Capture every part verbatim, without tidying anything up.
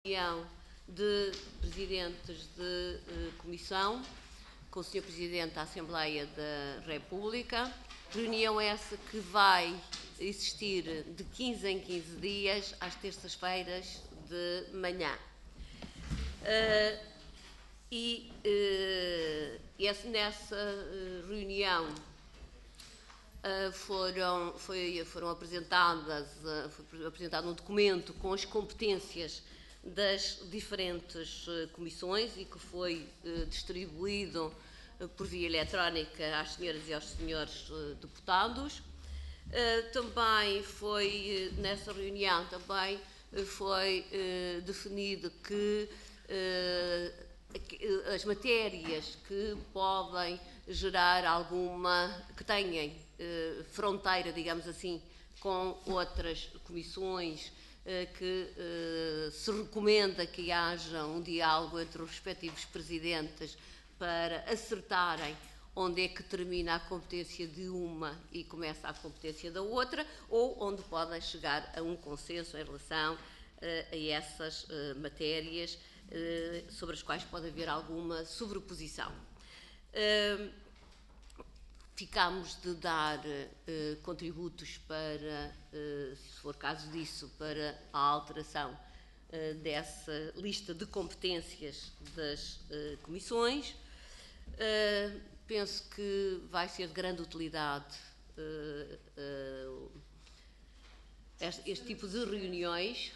Reunião de presidentes de uh, comissão com o senhor Presidente da Assembleia da República. Reunião essa que vai existir de quinze em quinze dias, às terças-feiras de manhã. Uh, e uh, esse, nessa uh, reunião uh, foram, foi, foram apresentadas, uh, foi apresentado um documento com as competências das diferentes uh, comissões e que foi uh, distribuído uh, por via eletrónica às senhoras e aos senhores uh, deputados. Uh, também foi, uh, nessa reunião, também uh, foi uh, definido que uh, as matérias que podem gerar alguma, que tenham uh, fronteira, digamos assim, com outras comissões, que uh, se recomenda que haja um diálogo entre os respectivos presidentes para acertarem onde é que termina a competência de uma e começa a competência da outra, ou onde podem chegar a um consenso em relação uh, a essas uh, matérias uh, sobre as quais pode haver alguma sobreposição. Uh, Ficámos de dar uh, contributos para, uh, se for caso disso, para a alteração uh, dessa lista de competências das uh, comissões. Uh, penso que vai ser de grande utilidade uh, uh, este, este tipo de reuniões,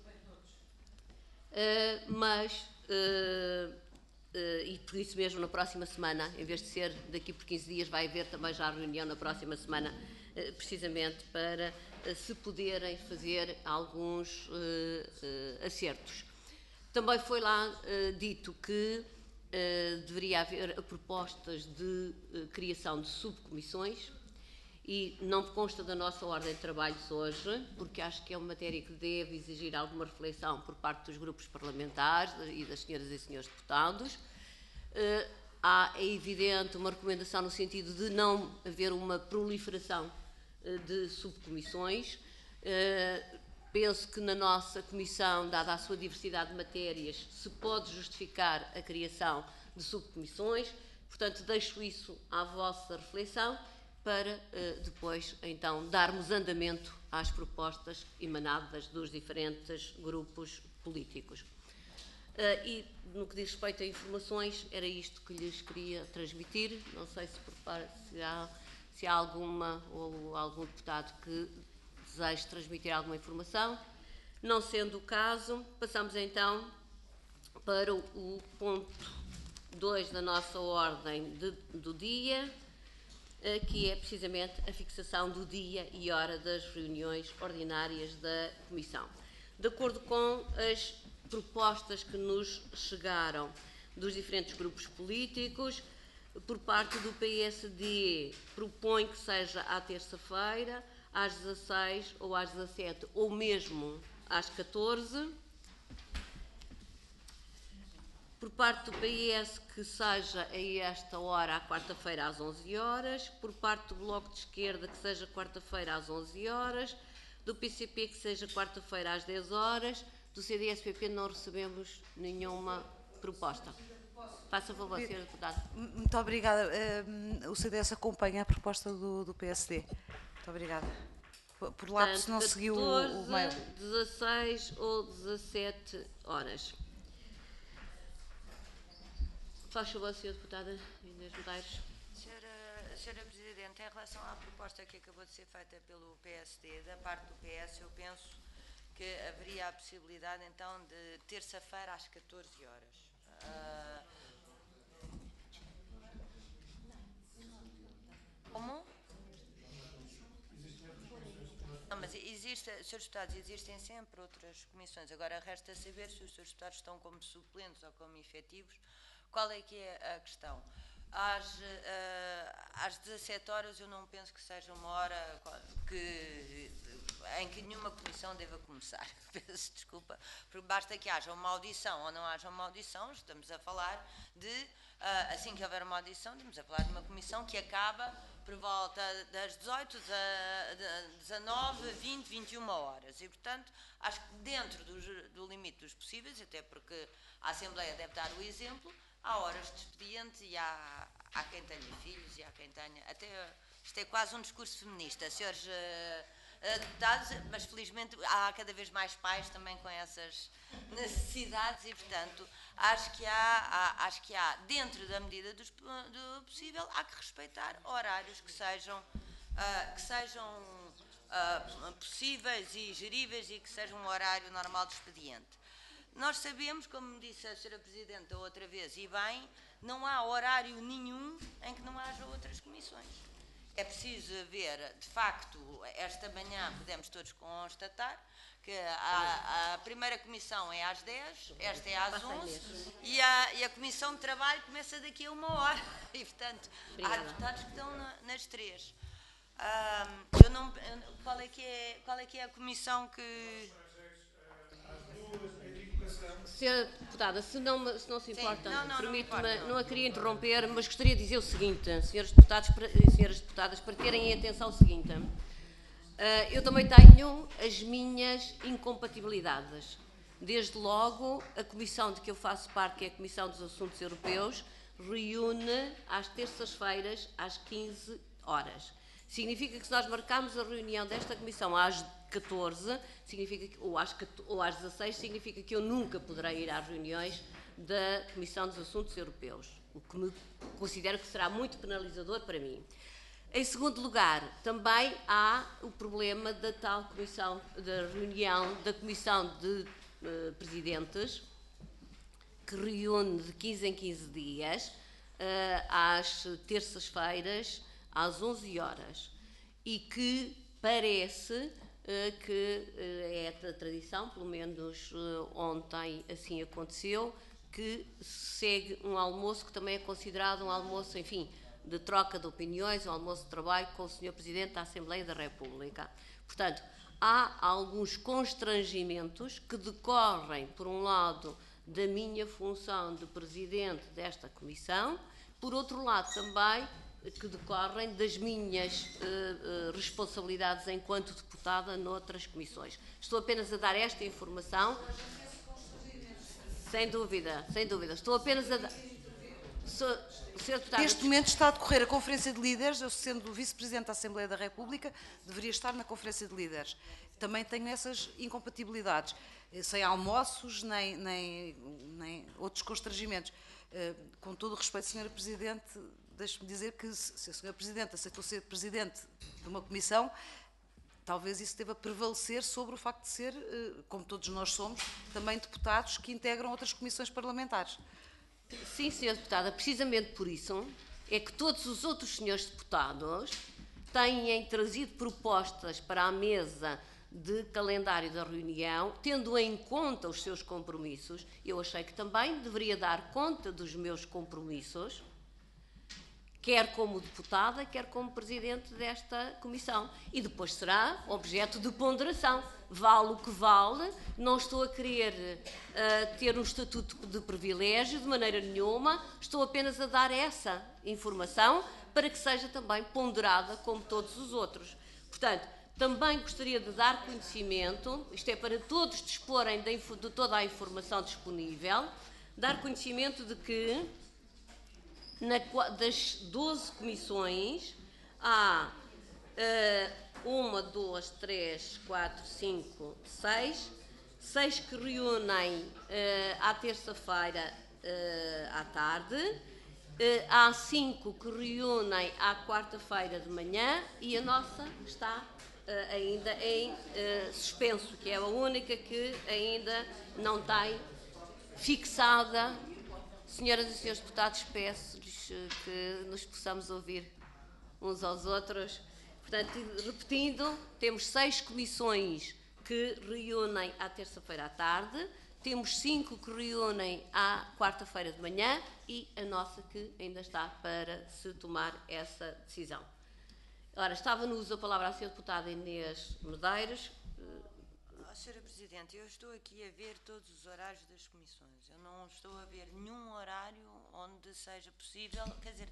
uh, mas... Uh, Uh, e por isso mesmo na próxima semana, em vez de ser daqui por quinze dias, vai haver também já a reunião na próxima semana, uh, precisamente para uh, se poderem fazer alguns uh, uh, acertos. Também foi lá uh, dito que uh, deveria haver propostas de uh, criação de subcomissões e não consta da nossa ordem de trabalhos hoje, porque acho que é uma matéria que deve exigir alguma reflexão por parte dos grupos parlamentares e das senhoras e senhores deputados. Uh, há, é evidente, uma recomendação no sentido de não haver uma proliferação uh, de subcomissões. Uh, penso que na nossa comissão, dada a sua diversidade de matérias, se pode justificar a criação de subcomissões, portanto deixo isso à vossa reflexão, para uh, depois, então, darmos andamento às propostas emanadas dos diferentes grupos políticos. Uh, e, no que diz respeito a informações, era isto que lhes queria transmitir. Não sei se, prepara, se, há, se há alguma ou algum deputado que deseje transmitir alguma informação. Não sendo o caso, passamos então para o, o ponto dois da nossa ordem de, do dia, que é precisamente a fixação do dia e hora das reuniões ordinárias da Comissão. De acordo com as propostas que nos chegaram dos diferentes grupos políticos, por parte do P S D, propõe que seja à terça-feira, às dezasseis ou às dezassete, ou mesmo às catorze. Por parte do P S, que seja a esta hora, à quarta-feira, às onze horas. Por parte do Bloco de Esquerda, que seja quarta-feira, às onze horas. Do P C P, que seja quarta-feira, às dez horas. Do C D S P P não recebemos nenhuma proposta. Faça favor, senhora Deputada. Muito obrigada. O C D S acompanha a proposta do, do P S D. Muito obrigada. Por lá, se não seguiu o, o mail. dezasseis ou dezassete horas. Faz favor, senhora Deputada Inês Medeiros. Senhora, senhora Presidente, em relação à proposta que acabou de ser feita pelo P S D, da parte do P S, eu penso que haveria a possibilidade, então, de terça-feira às catorze horas. Uh... Como? Não, mas existe, senhores deputados, existem sempre outras comissões. Agora, resta saber se os senhores deputados estão como suplentes ou como efetivos. Qual é que é a questão? Às, uh, às dezassete horas eu não penso que seja uma hora que, em que nenhuma comissão deva começar. Peço desculpa, porque basta que haja uma audição ou não haja uma audição, estamos a falar de, uh, assim que houver uma audição, estamos a falar de uma comissão que acaba por volta das dezoito, dezanove, vinte, vinte e uma horas. E, portanto, acho que dentro do, do limite dos possíveis, até porque a Assembleia deve dar o exemplo, há horas de expediente e há, há quem tenha filhos e há quem tenha... Até, isto é quase um discurso feminista, senhores uh, deputados, mas felizmente há cada vez mais pais também com essas necessidades e, portanto, acho que há, há, acho que há dentro da medida dos, do possível, há que respeitar horários que sejam, uh, que sejam uh, possíveis e geríveis e que sejam um horário normal de expediente. Nós sabemos, como disse a senhora Presidente da outra vez, e bem, não há horário nenhum em que não haja outras comissões. É preciso ver, de facto, esta manhã podemos todos constatar que a, a primeira comissão é às dez, esta é às onze e a, e a comissão de trabalho começa daqui a uma hora. E, portanto, há deputados que estão na, nas três. Um, eu não, qual, é que é, qual é que é a comissão que... Senhora Deputada, se não, se não se importa, permite-me, não, não, não a queria interromper, mas gostaria de dizer o seguinte, senhores deputados e senhoras deputadas, para terem em atenção o seguinte. Uh, eu também tenho as minhas incompatibilidades. Desde logo, a comissão de que eu faço parte, que é a Comissão dos Assuntos Europeus, reúne às terças-feiras, às quinze horas. Significa que se nós marcarmos a reunião desta comissão às catorze, significa que, ou, às, ou às dezasseis, significa que eu nunca poderei ir às reuniões da Comissão dos Assuntos Europeus, o que me considero que será muito penalizador para mim. Em segundo lugar, também há o problema da tal comissão, da reunião da Comissão de uh, Presidentes, que reúne de quinze em quinze dias, uh, às terças-feiras, às onze horas, e que parece uh, que uh, é a tradição, pelo menos uh, ontem assim aconteceu, que segue um almoço que também é considerado um almoço, enfim, de troca de opiniões, um almoço de trabalho com o senhor Presidente da Assembleia da República. Portanto, há alguns constrangimentos que decorrem, por um lado, da minha função de Presidente desta Comissão, por outro lado também, que decorrem das minhas uh, uh, responsabilidades enquanto deputada noutras comissões. Estou apenas a dar esta informação, sem dúvida, sem dúvida. Estou apenas a dar... Sou, Neste momento está a decorrer a Conferência de Líderes, eu sendo Vice-Presidente da Assembleia da República, deveria estar na Conferência de Líderes. Também tenho essas incompatibilidades, sem almoços, nem, nem, nem outros constrangimentos. Uh, com todo o respeito, senhora Presidente, deixe-me dizer que se a senhora Presidente aceitou ser Presidente de uma comissão, talvez isso deva prevalecer sobre o facto de ser, como todos nós somos, também deputados que integram outras comissões parlamentares. Sim, senhora Deputada, precisamente por isso é que todos os outros senhores deputados têm trazido propostas para a mesa de calendário da reunião, tendo em conta os seus compromissos. Eu achei que também deveria dar conta dos meus compromissos, quer como deputada, quer como presidente desta comissão. E depois será objeto de ponderação. Vale o que vale, não estou a querer uh, ter um estatuto de privilégio de maneira nenhuma, estou apenas a dar essa informação para que seja também ponderada como todos os outros. Portanto, também gostaria de dar conhecimento, isto é para todos disporem de, de toda a informação disponível, dar conhecimento de que Na, das doze comissões, há uh, uma, duas, três, quatro, cinco, seis, seis que reúnem uh, à terça-feira uh, à tarde, uh, há cinco que reúnem à quarta-feira de manhã e a nossa está uh, ainda em uh, suspenso, que é a única que ainda não tem fixada. Senhoras e senhores deputados, peço-lhes que nos possamos ouvir uns aos outros. Portanto, repetindo, temos seis comissões que reúnem à terça-feira à tarde, temos cinco que reúnem à quarta-feira de manhã e a nossa que ainda está para se tomar essa decisão. Ora, estava-nos a palavra a senhora deputada Inês Medeiros. Oh, senhora Presidente, eu estou aqui a ver todos os horários das comissões. Eu não estou a ver nenhum horário onde seja possível, quer dizer,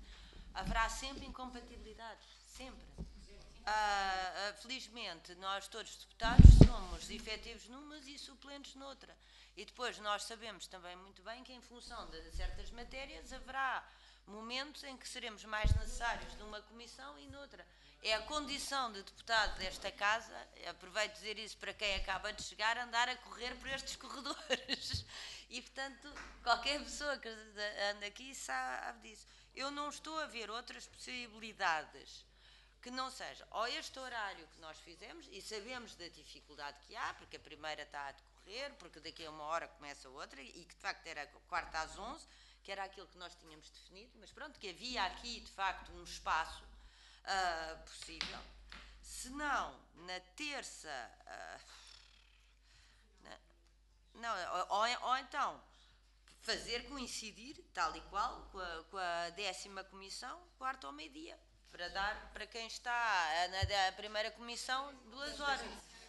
haverá sempre incompatibilidades, sempre. Ah, felizmente, nós todos deputados somos efetivos numas e suplentes noutra. E depois nós sabemos também muito bem que em função de certas matérias haverá momentos em que seremos mais necessários numa comissão e noutra. É a condição de deputado desta casa, aproveito de dizer isso para quem acaba de chegar, andar a correr por estes corredores. E, portanto, qualquer pessoa que anda aqui sabe disso. Eu não estou a ver outras possibilidades que não seja ou este horário que nós fizemos, e sabemos da dificuldade que há, porque a primeira está a decorrer, porque daqui a uma hora começa outra, e que de facto era a quarta às onze, que era aquilo que nós tínhamos definido, mas pronto, que havia aqui de facto um espaço uh, possível. Se não, na terça, uh, na, não, ou, ou então fazer coincidir, tal e qual, com a, com a décima comissão, quarta ao meio-dia, para dar para quem está na primeira comissão duas horas.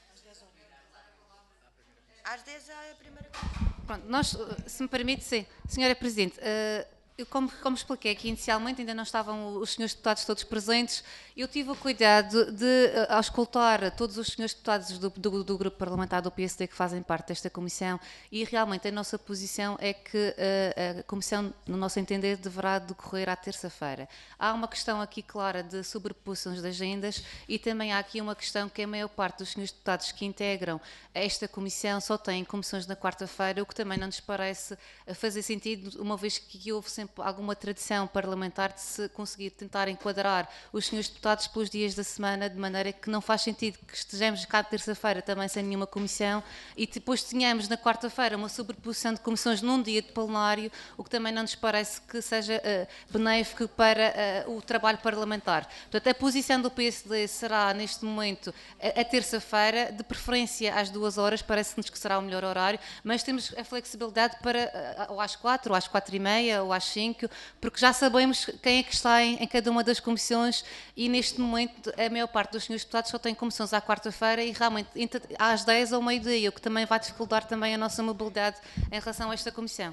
Às dez é a primeira comissão. Pronto, nós, se me permite, sim. Senhora Presidente, eu, como, como expliquei aqui inicialmente, ainda não estavam os senhores deputados todos presentes, eu tive o cuidado de auscultar todos os senhores deputados do, do, do grupo parlamentar do P S D que fazem parte desta comissão, e realmente a nossa posição é que a, a comissão, no nosso entender, deverá decorrer à terça-feira. Há uma questão aqui clara de sobreposições de agendas, e também há aqui uma questão que a maior parte dos senhores deputados que integram esta comissão só têm comissões na quarta-feira, o que também não nos parece fazer sentido, uma vez que houve sempre alguma tradição parlamentar de se conseguir tentar enquadrar os senhores deputados pelos dias da semana, de maneira que não faz sentido que estejamos cá terça-feira também sem nenhuma comissão e depois tenhamos na quarta-feira uma sobreposição de comissões num dia de plenário, o que também não nos parece que seja uh, benéfico para uh, o trabalho parlamentar. Portanto, a posição do P S D será, neste momento, a, a terça-feira, de preferência às duas horas, parece-nos que será o melhor horário, mas temos a flexibilidade para uh, ou às quatro, ou às quatro e meia, ou às cinco, porque já sabemos quem é que está em, em cada uma das comissões, e neste momento a maior parte dos senhores deputados só tem comissões à quarta-feira e realmente às dez ou meio-dia, o que também vai dificultar também a nossa mobilidade em relação a esta comissão.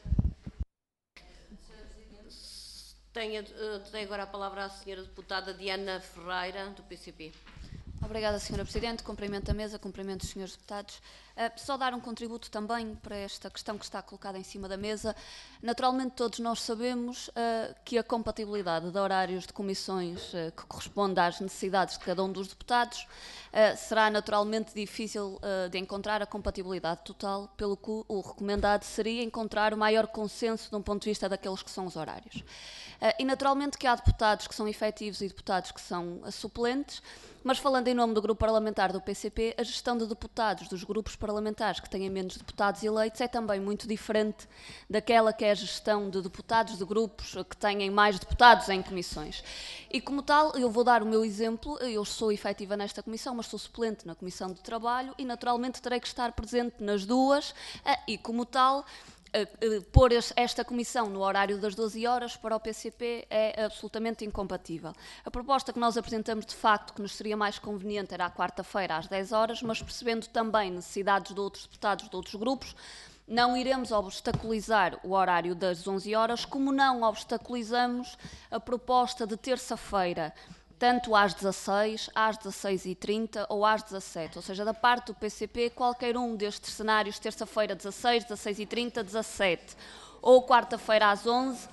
Tenho, tenho agora a palavra à senhora deputada Diana Ferreira, do P C P. Obrigada, senhora Presidente. Cumprimento a mesa, cumprimento os senhores deputados. Uh, só dar um contributo também para esta questão que está colocada em cima da mesa. Naturalmente, todos nós sabemos uh, que a compatibilidade de horários de comissões uh, que corresponde às necessidades de cada um dos deputados uh, será naturalmente difícil uh, de encontrar a compatibilidade total, pelo que o recomendado seria encontrar o maior consenso de um ponto de vista daqueles que são os horários. Uh, e naturalmente que há deputados que são efetivos e deputados que são uh, suplentes, mas falando em nome do grupo parlamentar do P C P, a gestão de deputados dos grupos parlamentares que têm menos deputados eleitos é também muito diferente daquela que é a gestão de deputados de grupos que têm mais deputados em comissões. E como tal, eu vou dar o meu exemplo, eu sou efetiva nesta comissão, mas sou suplente na Comissão de Trabalho e naturalmente terei que estar presente nas duas e como tal, Uh, uh, pôr esta comissão no horário das doze horas para o P C P é absolutamente incompatível. A proposta que nós apresentamos, de facto, que nos seria mais conveniente era à quarta-feira às dez horas, mas percebendo também necessidades de outros deputados de outros grupos, não iremos obstaculizar o horário das onze horas, como não obstaculizamos a proposta de terça-feira, tanto às dezasseis, às dezasseis e trinta ou às dezassete. Ou seja, da parte do P C P, qualquer um destes cenários, terça-feira dezasseis, dezasseis e trinta, dezassete ou quarta-feira às onze,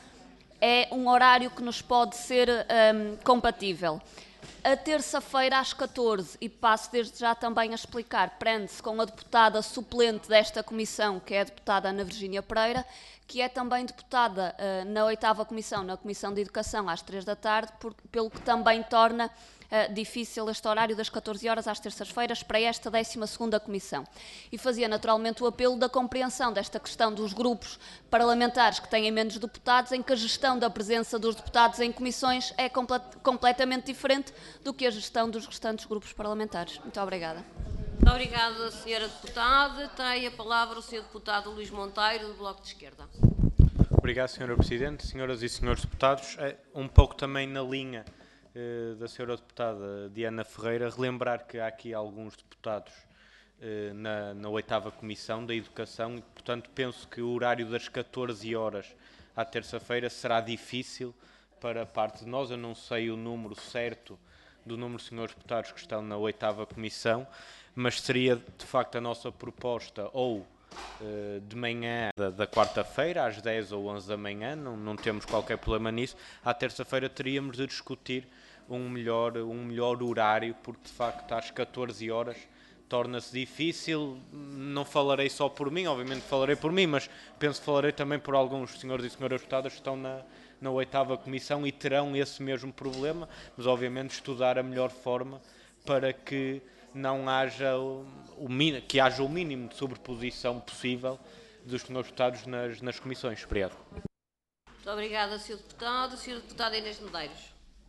é um horário que nos pode ser um, compatível. A terça-feira às catorze, e passo desde já também a explicar, prende-se com a deputada suplente desta comissão, que é a deputada Ana Virgínia Pereira, que é também deputada uh, na oitava comissão, na Comissão de Educação, às três da tarde, por, pelo que também torna uh, difícil este horário das catorze horas às terças-feiras para esta décima segunda comissão. E fazia naturalmente o apelo da compreensão desta questão dos grupos parlamentares que têm menos deputados, em que a gestão da presença dos deputados em comissões é complet completamente diferente do que a gestão dos restantes grupos parlamentares. Muito obrigada. Muito obrigada, senhora deputada. Tem a palavra o senhor deputado Luís Monteiro, do Bloco de Esquerda. Obrigado, senhora Presidente. Senhoras e senhores deputados, um pouco também na linha eh, da senhora deputada Diana Ferreira, relembrar que há aqui alguns deputados eh, na, na oitava Comissão da Educação e, portanto, penso que o horário das catorze horas à terça-feira será difícil para parte de nós. Eu não sei o número certo do número de senhores deputados que estão na oitava comissão, mas seria de facto a nossa proposta ou eh, de manhã da, da quarta-feira, às dez ou onze da manhã, não, não temos qualquer problema nisso. À terça-feira teríamos de discutir um melhor, um melhor horário, porque de facto às catorze horas torna-se difícil. Não falarei só por mim, obviamente falarei por mim, mas penso que falarei também por alguns senhores e senhoras deputadas que estão na, na oitava comissão e terão esse mesmo problema, mas obviamente estudar a melhor forma para que não haja o, o, que haja o mínimo de sobreposição possível dos senhores deputados nas, nas comissões. Obrigado. Muito obrigada, senhor Deputado. senhora Deputada Inês de Medeiros.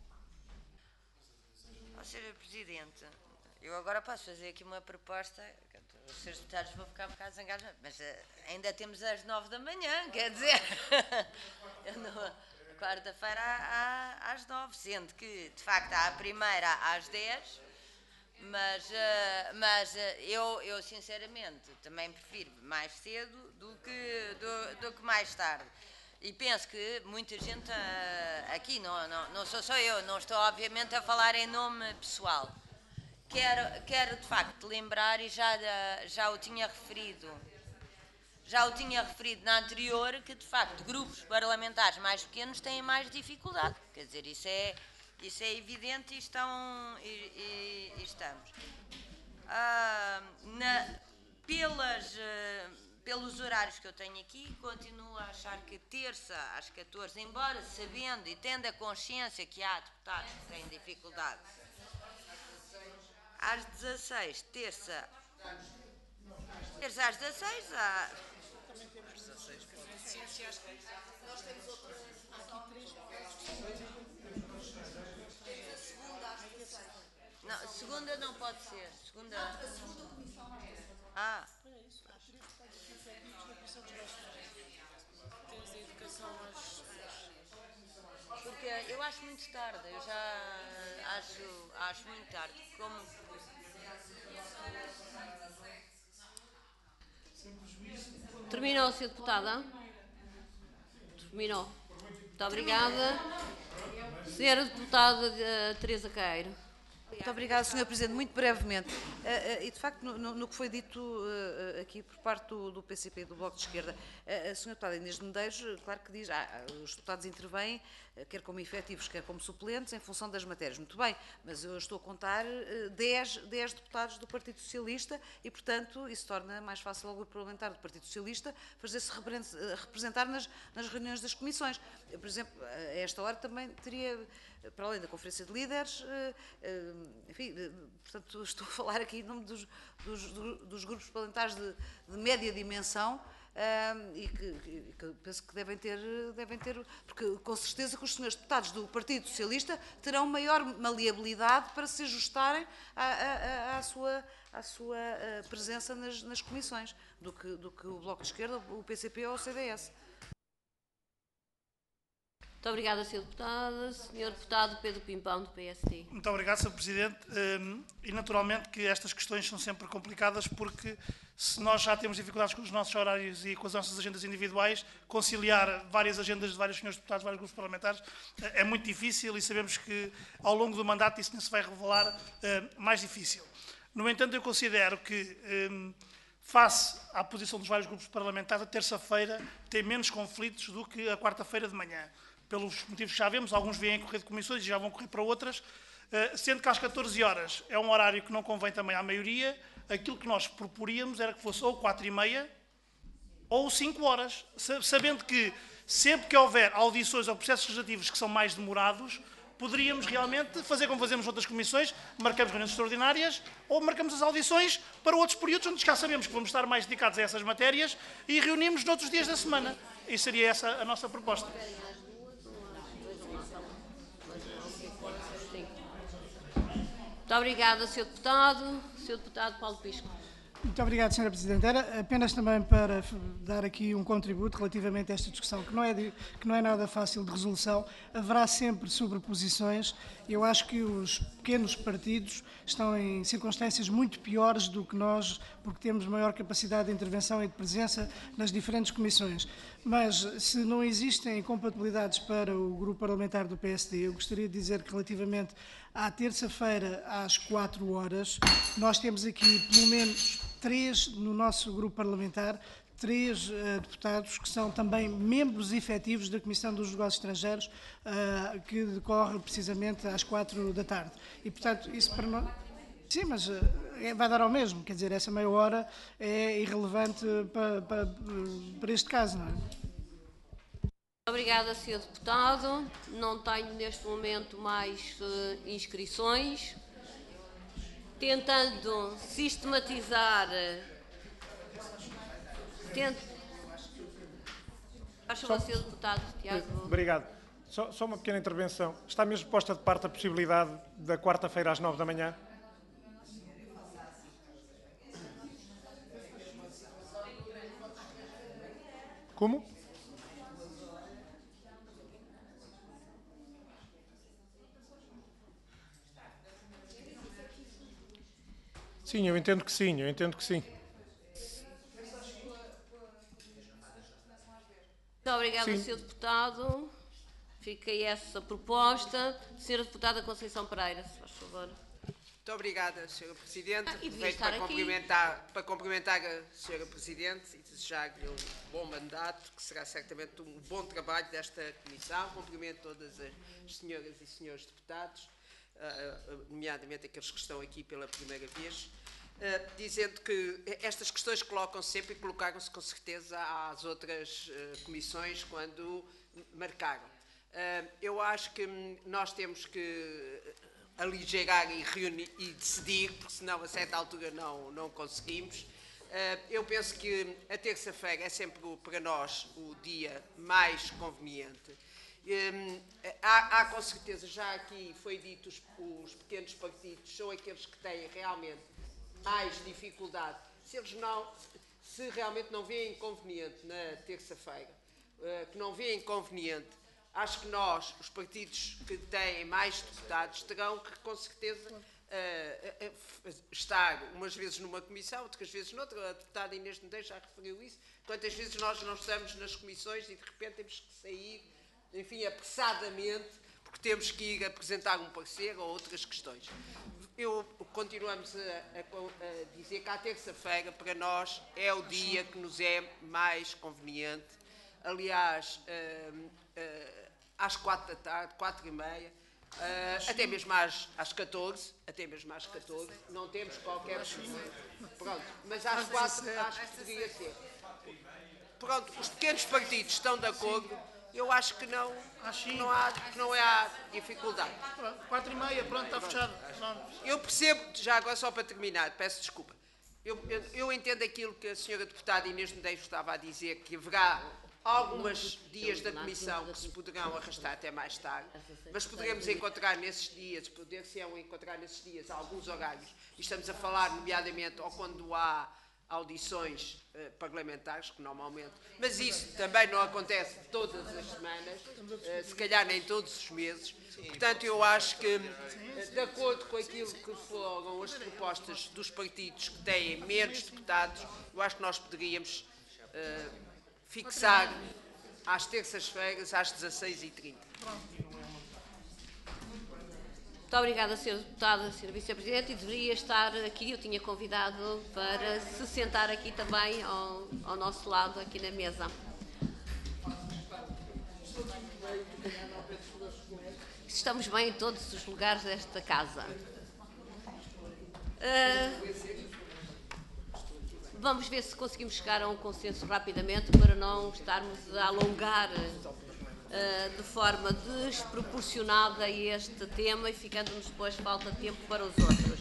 Oh, senhor Presidente, eu agora posso fazer aqui uma proposta. Os senhores deputados vão ficar um bocado zangados, mas uh, ainda temos às nove da manhã, quer dizer, quarta-feira às nove, sendo que, de facto, há a primeira às dez, mas, uh, mas uh, eu, eu, sinceramente, também prefiro mais cedo do que, do, do que mais tarde. E penso que muita gente uh, aqui, não, não, não sou só eu, não estou, obviamente, a falar em nome pessoal. Quero, quero de facto lembrar, e já, já o tinha referido, já o tinha referido na anterior, que de facto grupos parlamentares mais pequenos têm mais dificuldade. Quer dizer, isso é, isso é evidente e, estão, e, e, e estamos. Ah, na, pelas, pelos horários que eu tenho aqui, continuo a achar que terça às catorze, embora sabendo e tendo a consciência que há deputados que têm dificuldade, às dezasseis, terça, terça às dezasseis, há... Nós temos outras, aqui três segunda às dezasseis. Não, segunda não pode ser. Segunda... Ah, a segunda comissão não é. Ah. Porque eu acho muito tarde, eu já acho, acho muito tarde. Como... Terminou, senhora Deputada? Terminou. Muito obrigada. senhora Deputada uh, Teresa Queiro. Muito obrigada, senhor Presidente. Muito brevemente, uh, uh, e de facto no, no, no que foi dito uh, aqui por parte do, do P C P e do Bloco de Esquerda, uh, a senhora deputada Inês de Medeiros, claro que diz, ah, os deputados intervêm, uh, quer como efetivos, quer como suplentes, em função das matérias. Muito bem, mas eu estou a contar uh, dez, dez deputados do Partido Socialista e, portanto, isso torna mais fácil ao grupo parlamentar do Partido Socialista fazer-se representar nas, nas reuniões das comissões. Eu, por exemplo, a esta hora também teria, para além da Conferência de Líderes, enfim, portanto, estou a falar aqui em nome dos, dos, dos grupos parlamentares de, de média dimensão e que, que penso que devem ter, devem ter, porque com certeza que os senhores deputados do Partido Socialista terão maior maleabilidade para se ajustarem à, à, à sua, à sua presença nas, nas comissões do que, do que o Bloco de Esquerda, o P C P ou o C D S. Muito obrigada, senhora Deputada. senhor Deputado Pedro Pimpão, do P S D. Muito obrigado, senhor Presidente. E naturalmente que estas questões são sempre complicadas, porque se nós já temos dificuldades com os nossos horários e com as nossas agendas individuais, conciliar várias agendas de vários senhores deputados, vários grupos parlamentares, é muito difícil e sabemos que ao longo do mandato isso não se vai revelar mais difícil. No entanto, eu considero que, face à posição dos vários grupos parlamentares, a terça-feira tem menos conflitos do que a quarta-feira de manhã. Pelos motivos que já vemos, alguns vêm correr de comissões e já vão correr para outras, sendo que às catorze horas é um horário que não convém também à maioria. Aquilo que nós proporíamos era que fosse ou quatro e meia ou cinco horas, sabendo que sempre que houver audições ou processos legislativos que são mais demorados, poderíamos realmente fazer como fazemos outras comissões, marcamos reuniões extraordinárias ou marcamos as audições para outros períodos onde já sabemos que vamos estar mais dedicados a essas matérias e reunimos noutros dias da semana. E seria essa a nossa proposta. Muito obrigada, senhor Deputado. senhor Deputado Paulo Pisco. Muito obrigado, senhora Presidente. Era apenas também para dar aqui um contributo relativamente a esta discussão, que não é, de, que não é nada fácil de resolução. Haverá sempre sobreposições. Eu acho que os pequenos partidos estão em circunstâncias muito piores do que nós, porque temos maior capacidade de intervenção e de presença nas diferentes comissões. Mas, se não existem incompatibilidades para o grupo parlamentar do P S D, eu gostaria de dizer que, relativamente à terça-feira, às quatro horas, nós temos aqui, pelo menos, três no nosso grupo parlamentar, três uh, deputados que são também membros efetivos da Comissão dos Negócios Estrangeiros, uh, que decorre precisamente às quatro da tarde. E, portanto, isso para nós... Sim, mas uh, vai dar ao mesmo, quer dizer, essa meia hora é irrelevante para, para, para este caso, não é? Obrigada, senhor Deputado. Não tenho neste momento mais uh, inscrições. Tentando sistematizar... Tent... Acho que senhor Deputado, Tiago... Obrigado. Só, só uma pequena intervenção. Está mesmo posta de parte a possibilidade da quarta-feira às nove da manhã? Como? Sim, eu entendo que sim, eu entendo que sim. Muito obrigada, Sim. senhor Deputado. Fica aí essa proposta. Senhora Deputada Conceição Pereira, se faz favor. Muito obrigada, senhora Presidente. Ah, e devia Aproveito estar para aqui. cumprimentar, para cumprimentar a senhora Presidente e desejar-lhe um bom mandato, que será certamente um bom trabalho desta Comissão. Cumprimento todas as senhoras e senhores deputados, uh, nomeadamente aqueles que estão aqui pela primeira vez, uh, dizendo que estas questões colocam-se sempre e colocaram-se com certeza às outras uh, comissões quando marcaram. Uh, eu acho que nós temos que aligeirar e reunir e decidir, porque senão a certa altura não, não conseguimos. Uh, eu penso que a terça-feira é sempre para nós o dia mais conveniente. Um, há, há com certeza, já aqui foi dito, os, os pequenos partidos são aqueles que têm realmente mais dificuldade. Se eles não, se realmente não veem inconveniente na terça-feira, uh, que não veem inconveniente, acho que nós, os partidos que têm mais deputados, terão que, com certeza, uh, uh, uh, estar umas vezes numa comissão, outras vezes noutra. A deputada Inês Medeiros já referiu isso. Quantas vezes nós não estamos nas comissões e, de repente, temos que sair, enfim, apressadamente, porque temos que ir apresentar um parecer ou outras questões. Eu continuamos a, a, a dizer que a terça-feira, para nós, é o dia que nos é mais conveniente. Aliás, uh, uh, às quatro da tarde, quatro e meia, uh, até mesmo às, às catorze, até mesmo às catorze, não temos qualquer problema. Pronto, mas às quatro acho que poderia ser. Pronto, os pequenos partidos estão de acordo, eu acho que não, que não, há, que não há dificuldade. Quatro e meia, pronto, está fechado. Eu percebo, já agora só para terminar, peço desculpa, eu, eu, eu entendo aquilo que a senhora deputada Inês Medeiros estava a dizer, que haverá alguns dias da Comissão que se poderão arrastar até mais tarde, mas poderemos encontrar nesses dias, poder-se-ão encontrar nesses dias alguns horários, e estamos a falar, nomeadamente, ou quando há audições uh, parlamentares, que normalmente, mas isso também não acontece todas as semanas, uh, se calhar nem todos os meses. Portanto, eu acho que, uh, de acordo com aquilo que foram as propostas dos partidos que têm menos deputados, eu acho que nós poderíamos uh, fixar às terças-feiras, às dezasseis e trinta. Muito obrigada, senhor Deputado, senhora Vice-Presidente, e deveria estar aqui, eu tinha convidado para se sentar aqui também ao, ao nosso lado, aqui na mesa. Estamos bem em todos os lugares desta casa. Uh, vamos ver se conseguimos chegar a um consenso rapidamente para não estarmos a alongar uh, de forma desproporcionada este tema e ficando-nos depois falta de tempo para os outros.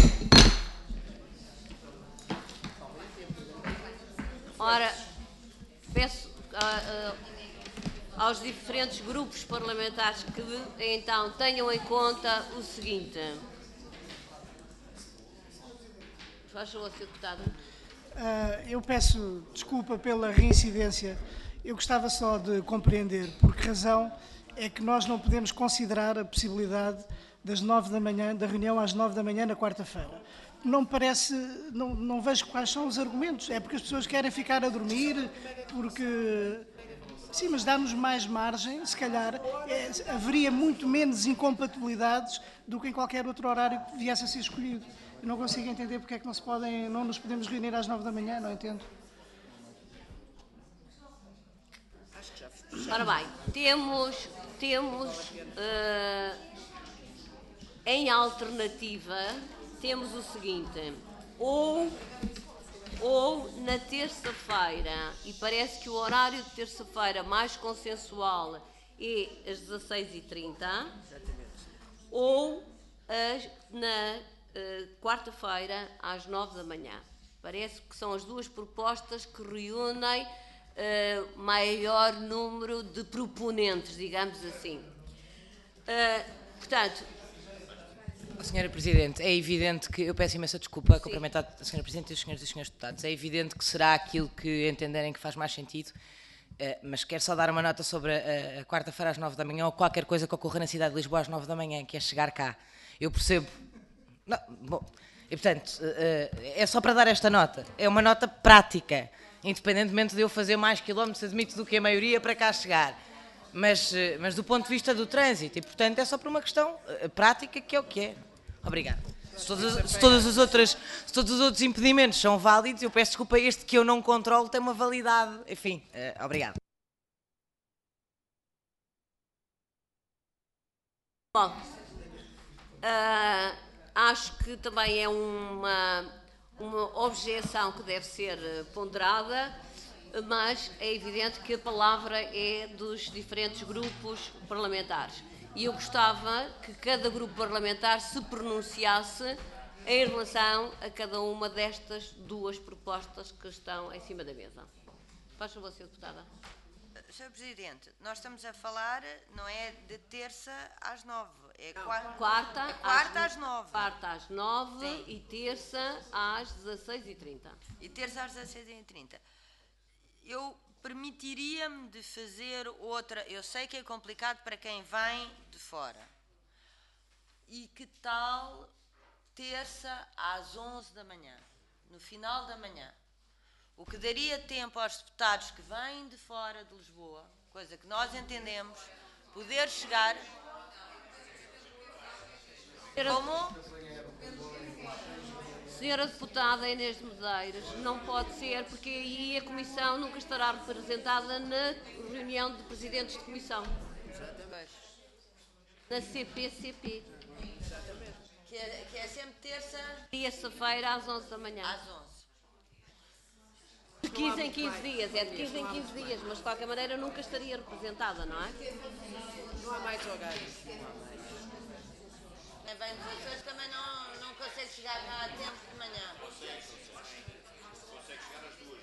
Ora, peço uh, uh, aos diferentes grupos parlamentares que então tenham em conta o seguinte. Faz favor, senhor Deputado. Uh, eu peço desculpa pela reincidência. Eu gostava só de compreender por que razão é que nós não podemos considerar a possibilidade das nove da manhã, da reunião às nove da manhã na quarta-feira. Não me parece, não, não vejo quais são os argumentos. É porque as pessoas querem ficar a dormir, porque... Sim, mas dá-nos mais margem, se calhar é, haveria muito menos incompatibilidades do que em qualquer outro horário que viesse a ser escolhido. Eu não consigo entender porque é que não, se podem, não nos podemos reunir às nove da manhã, não entendo. Ora bem, temos, temos uh, em alternativa, temos o seguinte, ou... ou na terça-feira, e parece que o horário de terça-feira mais consensual é às dezasseis e trinta, ou as, na uh, quarta-feira às nove da manhã. Parece que são as duas propostas que reúnem uh, maior número de proponentes, digamos assim. Uh, portanto... Senhora Presidente, é evidente que, eu peço imensa desculpa a cumprimentar a Senhora Presidente e os senhores e os senhores deputados, é evidente que será aquilo que entenderem que faz mais sentido, mas quero só dar uma nota sobre a, a quarta-feira às nove da manhã ou qualquer coisa que ocorra na cidade de Lisboa às nove da manhã, que é chegar cá. Eu percebo... Não, bom, e portanto, é só para dar esta nota, é uma nota prática, independentemente de eu fazer mais quilómetros, admito, do que a maioria para cá chegar. Mas, mas do ponto de vista do trânsito, e portanto é só por uma questão prática que é o que é. Obrigado. Se, todas, se, todas as outras, se todos os outros impedimentos são válidos, eu peço desculpa, este que eu não controlo tem uma validade. Enfim, uh, obrigado. Bom, uh, acho que também é uma, uma objeção que deve ser ponderada, mas é evidente que a palavra é dos diferentes grupos parlamentares. E eu gostava que cada grupo parlamentar se pronunciasse em relação a cada uma destas duas propostas que estão em cima da mesa. Faz favor, senhora Deputada. senhor Presidente, nós estamos a falar, não é de terça às nove, é quarta, quarta, é quarta às, às nove. Quarta às nove. Sim. E terça às dezasseis e trinta. E terça às dezasseis e trinta. Eu permitiria-me de fazer outra, eu sei que é complicado para quem vem de fora. E que tal terça às onze da manhã, no final da manhã? O que daria tempo aos deputados que vêm de fora de Lisboa, coisa que nós entendemos, poder chegar... Como? Senhora Deputada Inês de Medeiros, não pode ser, porque aí a Comissão nunca estará representada na reunião de Presidentes de Comissão. Exatamente. Na C P C P. Exatamente. Que é, que é sempre terça... Terça-feira às onze da manhã. Às onze. De quinze em quinze dias, é de quinze em quinze dias, mas de qualquer maneira nunca estaria representada, não é? Não há mais horários. Quem vem dos Açores também não, não consegue chegar cá a tempo de manhã. Consegue, consegue chegar às duas.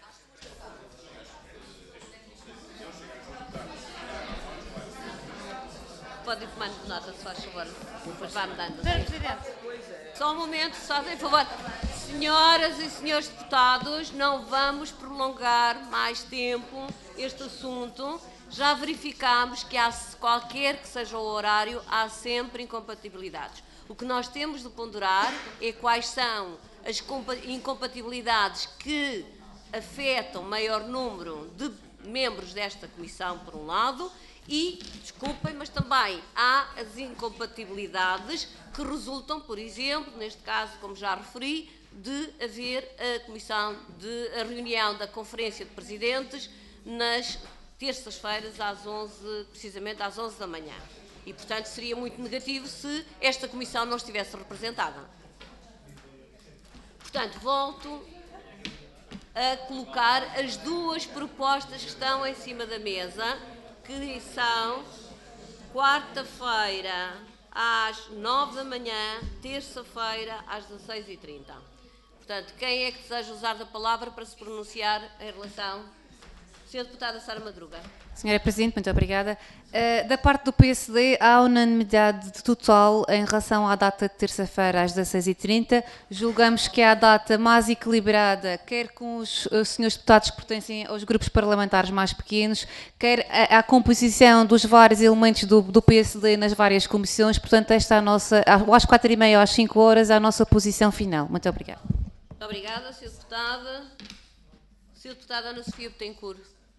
Pode ir tomando nota, se faz favor. Depois vai-me dando. Só um momento, só tem favor. Senhoras e senhores deputados, não vamos prolongar mais tempo este assunto. Já verificámos que há, qualquer que seja o horário, há sempre incompatibilidades. O que nós temos de ponderar é quais são as incompatibilidades que afetam maior número de membros desta comissão, por um lado, e, desculpem, mas também há as incompatibilidades que resultam, por exemplo, neste caso, como já referi, de haver a comissão de a reunião da Conferência de Presidentes nas terças-feiras às onze, precisamente às onze da manhã. E, portanto, seria muito negativo se esta comissão não estivesse representada. Portanto, volto a colocar as duas propostas que estão em cima da mesa, que são quarta-feira às nove da manhã, terça-feira às dezasseis e trinta. Portanto, quem é que deseja usar da palavra para se pronunciar em relação... senhora Deputada Sara Madruga. Senhora Presidente, muito obrigada. Uh, da parte do P S D, há unanimidade total em relação à data de terça-feira às dezasseis e trinta. Julgamos que é a data mais equilibrada, quer com os, os senhores deputados que pertencem aos grupos parlamentares mais pequenos, quer a, a composição dos vários elementos do, do P S D nas várias comissões. Portanto, esta é a nossa, às quatro e meia ou às cinco horas, é a nossa posição final. Muito obrigada. Muito obrigada, senhora Deputada. senhora Deputada Ana Sofia Betancourt.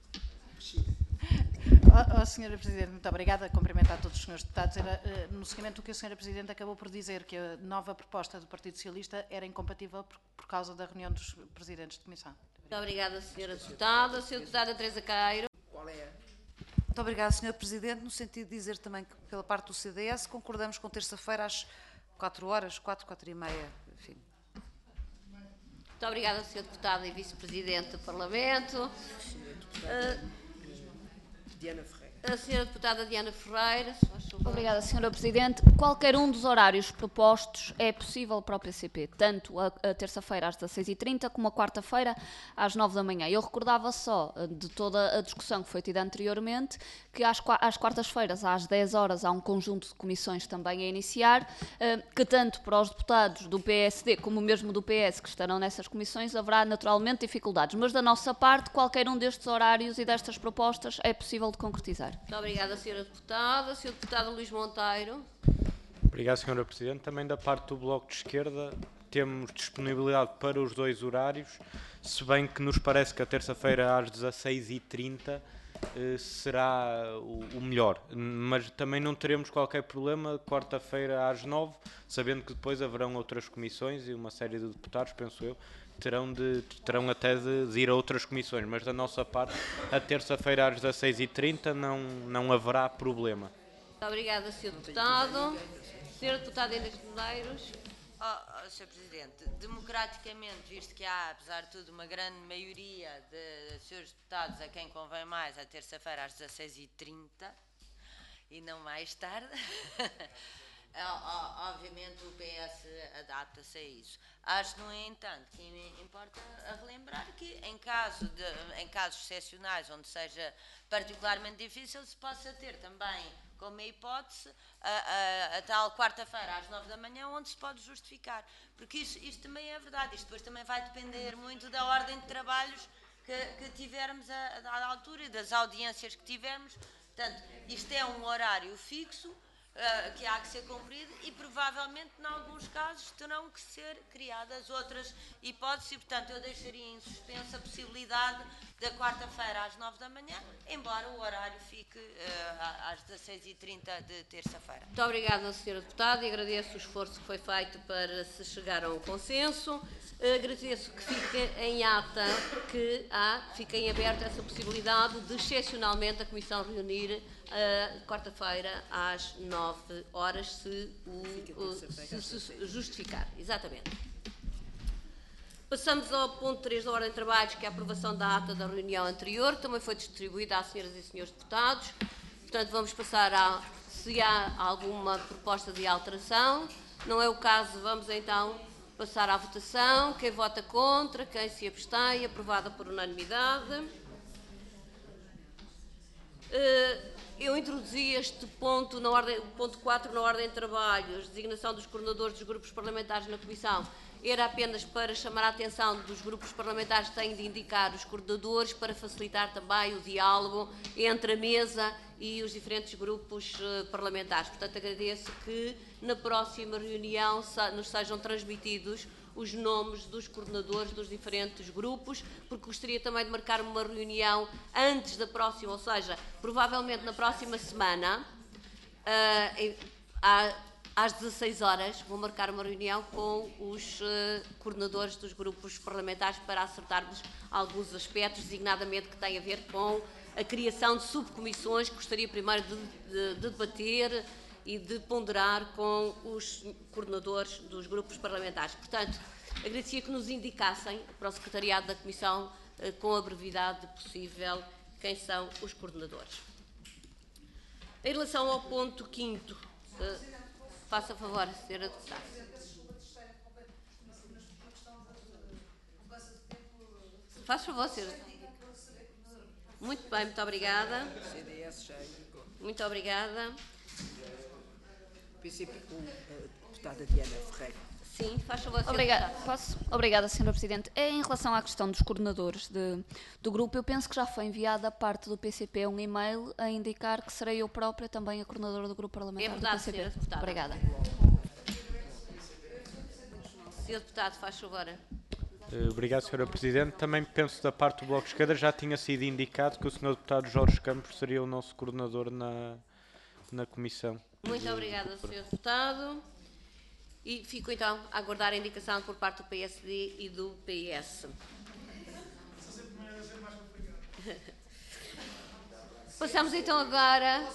Oh, oh, senhora Presidente, muito obrigada. Cumprimentar todos os senhores deputados. Era, uh, no seguimento do que a senhora Presidente acabou por dizer, que a nova proposta do Partido Socialista era incompatível por, por causa da reunião dos presidentes de comissão. Muito obrigada, senhora Deputada. senhora Deputada Teresa Caeiro. Qual é? Muito obrigada, senhora Presidente. No sentido de dizer também que, pela parte do C D S, concordamos com terça-feira às quatro horas, quatro, quatro e meia, enfim. Muito obrigada, senhora Deputada e Vice-Presidente do Parlamento. Uh, Diana Ferreira. A senhora Deputada Diana Ferreira. Obrigada, senhora Presidente. Qualquer um dos horários propostos é possível para o P C P, tanto a, a terça-feira às dezasseis e trinta como a quarta-feira às nove da manhã. Eu recordava só de toda a discussão que foi tida anteriormente, que às, às quartas-feiras às dez horas há um conjunto de comissões também a iniciar, que tanto para os deputados do P S D como mesmo do P S que estarão nessas comissões haverá naturalmente dificuldades, mas da nossa parte qualquer um destes horários e destas propostas é possível de concretizar. Muito obrigada, senhora Deputada. senhor Deputado Luís Monteiro. Obrigado, senhora Presidente. Também da parte do Bloco de Esquerda temos disponibilidade para os dois horários, se bem que nos parece que a terça-feira às dezasseis e trinta eh, será o, o melhor, mas também não teremos qualquer problema quarta-feira às nove, sabendo que depois haverão outras comissões e uma série de deputados, penso eu, terão, de, terão até de, de ir a outras comissões, mas da nossa parte, a terça-feira às dezasseis e trinta não, não haverá problema. Muito obrigada, senhor Deputado. senhora Deputada Inês Medeiros. Oh, oh, senhor Presidente, democraticamente, visto que há, apesar de tudo, uma grande maioria de senhores deputados a quem convém mais a terça-feira às dezasseis e trinta e não mais tarde, obviamente o P S adapta-se a isso. Acho, no entanto, que importa relembrar que em, caso de, em casos excepcionais, onde seja particularmente difícil, se possa ter também como hipótese a, a, a tal quarta-feira às nove da manhã, onde se pode justificar. Porque isto, isto também é verdade, isto depois também vai depender muito da ordem de trabalhos que, que tivermos à altura e das audiências que tivermos. Portanto, isto é um horário fixo, Uh, que há que ser cumprido e provavelmente, em alguns casos, terão que ser criadas outras hipóteses e, portanto, eu deixaria em suspenso a possibilidade da quarta-feira às nove da manhã, embora o horário fique uh, às dezasseis e trinta de terça-feira. Muito obrigada, senhora Deputada, e agradeço o esforço que foi feito para se chegar a um consenso. Uh, agradeço que fique em ata que há, fique em aberto essa possibilidade de, excepcionalmente, a Comissão reunir uh, quarta-feira às nove horas, se o, o se, se justificar. Exatamente. Passamos ao ponto três da ordem de trabalhos, que é a aprovação da ata da reunião anterior, que também foi distribuída às senhoras e senhores deputados. Portanto, vamos passar a, se há alguma proposta de alteração. Não é o caso, vamos então passar à votação. Quem vota contra, quem se abstém, aprovada por unanimidade. Eu introduzi este ponto, na ordem, ponto quatro na ordem de trabalhos, designação dos coordenadores dos grupos parlamentares na Comissão. Era apenas para chamar a atenção dos grupos parlamentares que têm de indicar os coordenadores, para facilitar também o diálogo entre a mesa e os diferentes grupos uh, parlamentares. Portanto, agradeço que na próxima reunião se, nos sejam transmitidos os nomes dos coordenadores dos diferentes grupos, porque gostaria também de marcar uma reunião antes da próxima, ou seja, provavelmente na próxima semana, uh, em, há, às dezasseis horas, vou marcar uma reunião com os uh, coordenadores dos grupos parlamentares para acertarmos alguns aspectos, designadamente que têm a ver com a criação de subcomissões, que gostaria primeiro de, de, de debater e de ponderar com os coordenadores dos grupos parlamentares. Portanto, agradecia que nos indicassem para o secretariado da Comissão, uh, com a brevidade possível, quem são os coordenadores. Em relação ao ponto quinto, uh, faça favor, senhora deputada. Faz favor, senhora. Muito bem, muito obrigada. O C D S já indicou. Muito obrigada. P C P, com a deputada Diana Ferreira. Sim, faz favor, senhora Obrigada. Deputada. Posso? Obrigada, senhora Presidente. É em relação à questão dos coordenadores de, do grupo, eu penso que já foi enviado da parte do P C P um e-mail a indicar que serei eu própria também a coordenadora do grupo parlamentar É verdade, do P C P. senhora Deputada. Obrigada. senhor Deputado, faz favor. Eh, Obrigado, senhora Presidente. Também penso da parte do Bloco de Esquerda já tinha sido indicado que o senhor Deputado Jorge Campos seria o nosso coordenador na, na Comissão. Muito obrigada, senhor Deputado. E fico então a aguardar a indicação por parte do P S D e do P S. Passamos então agora.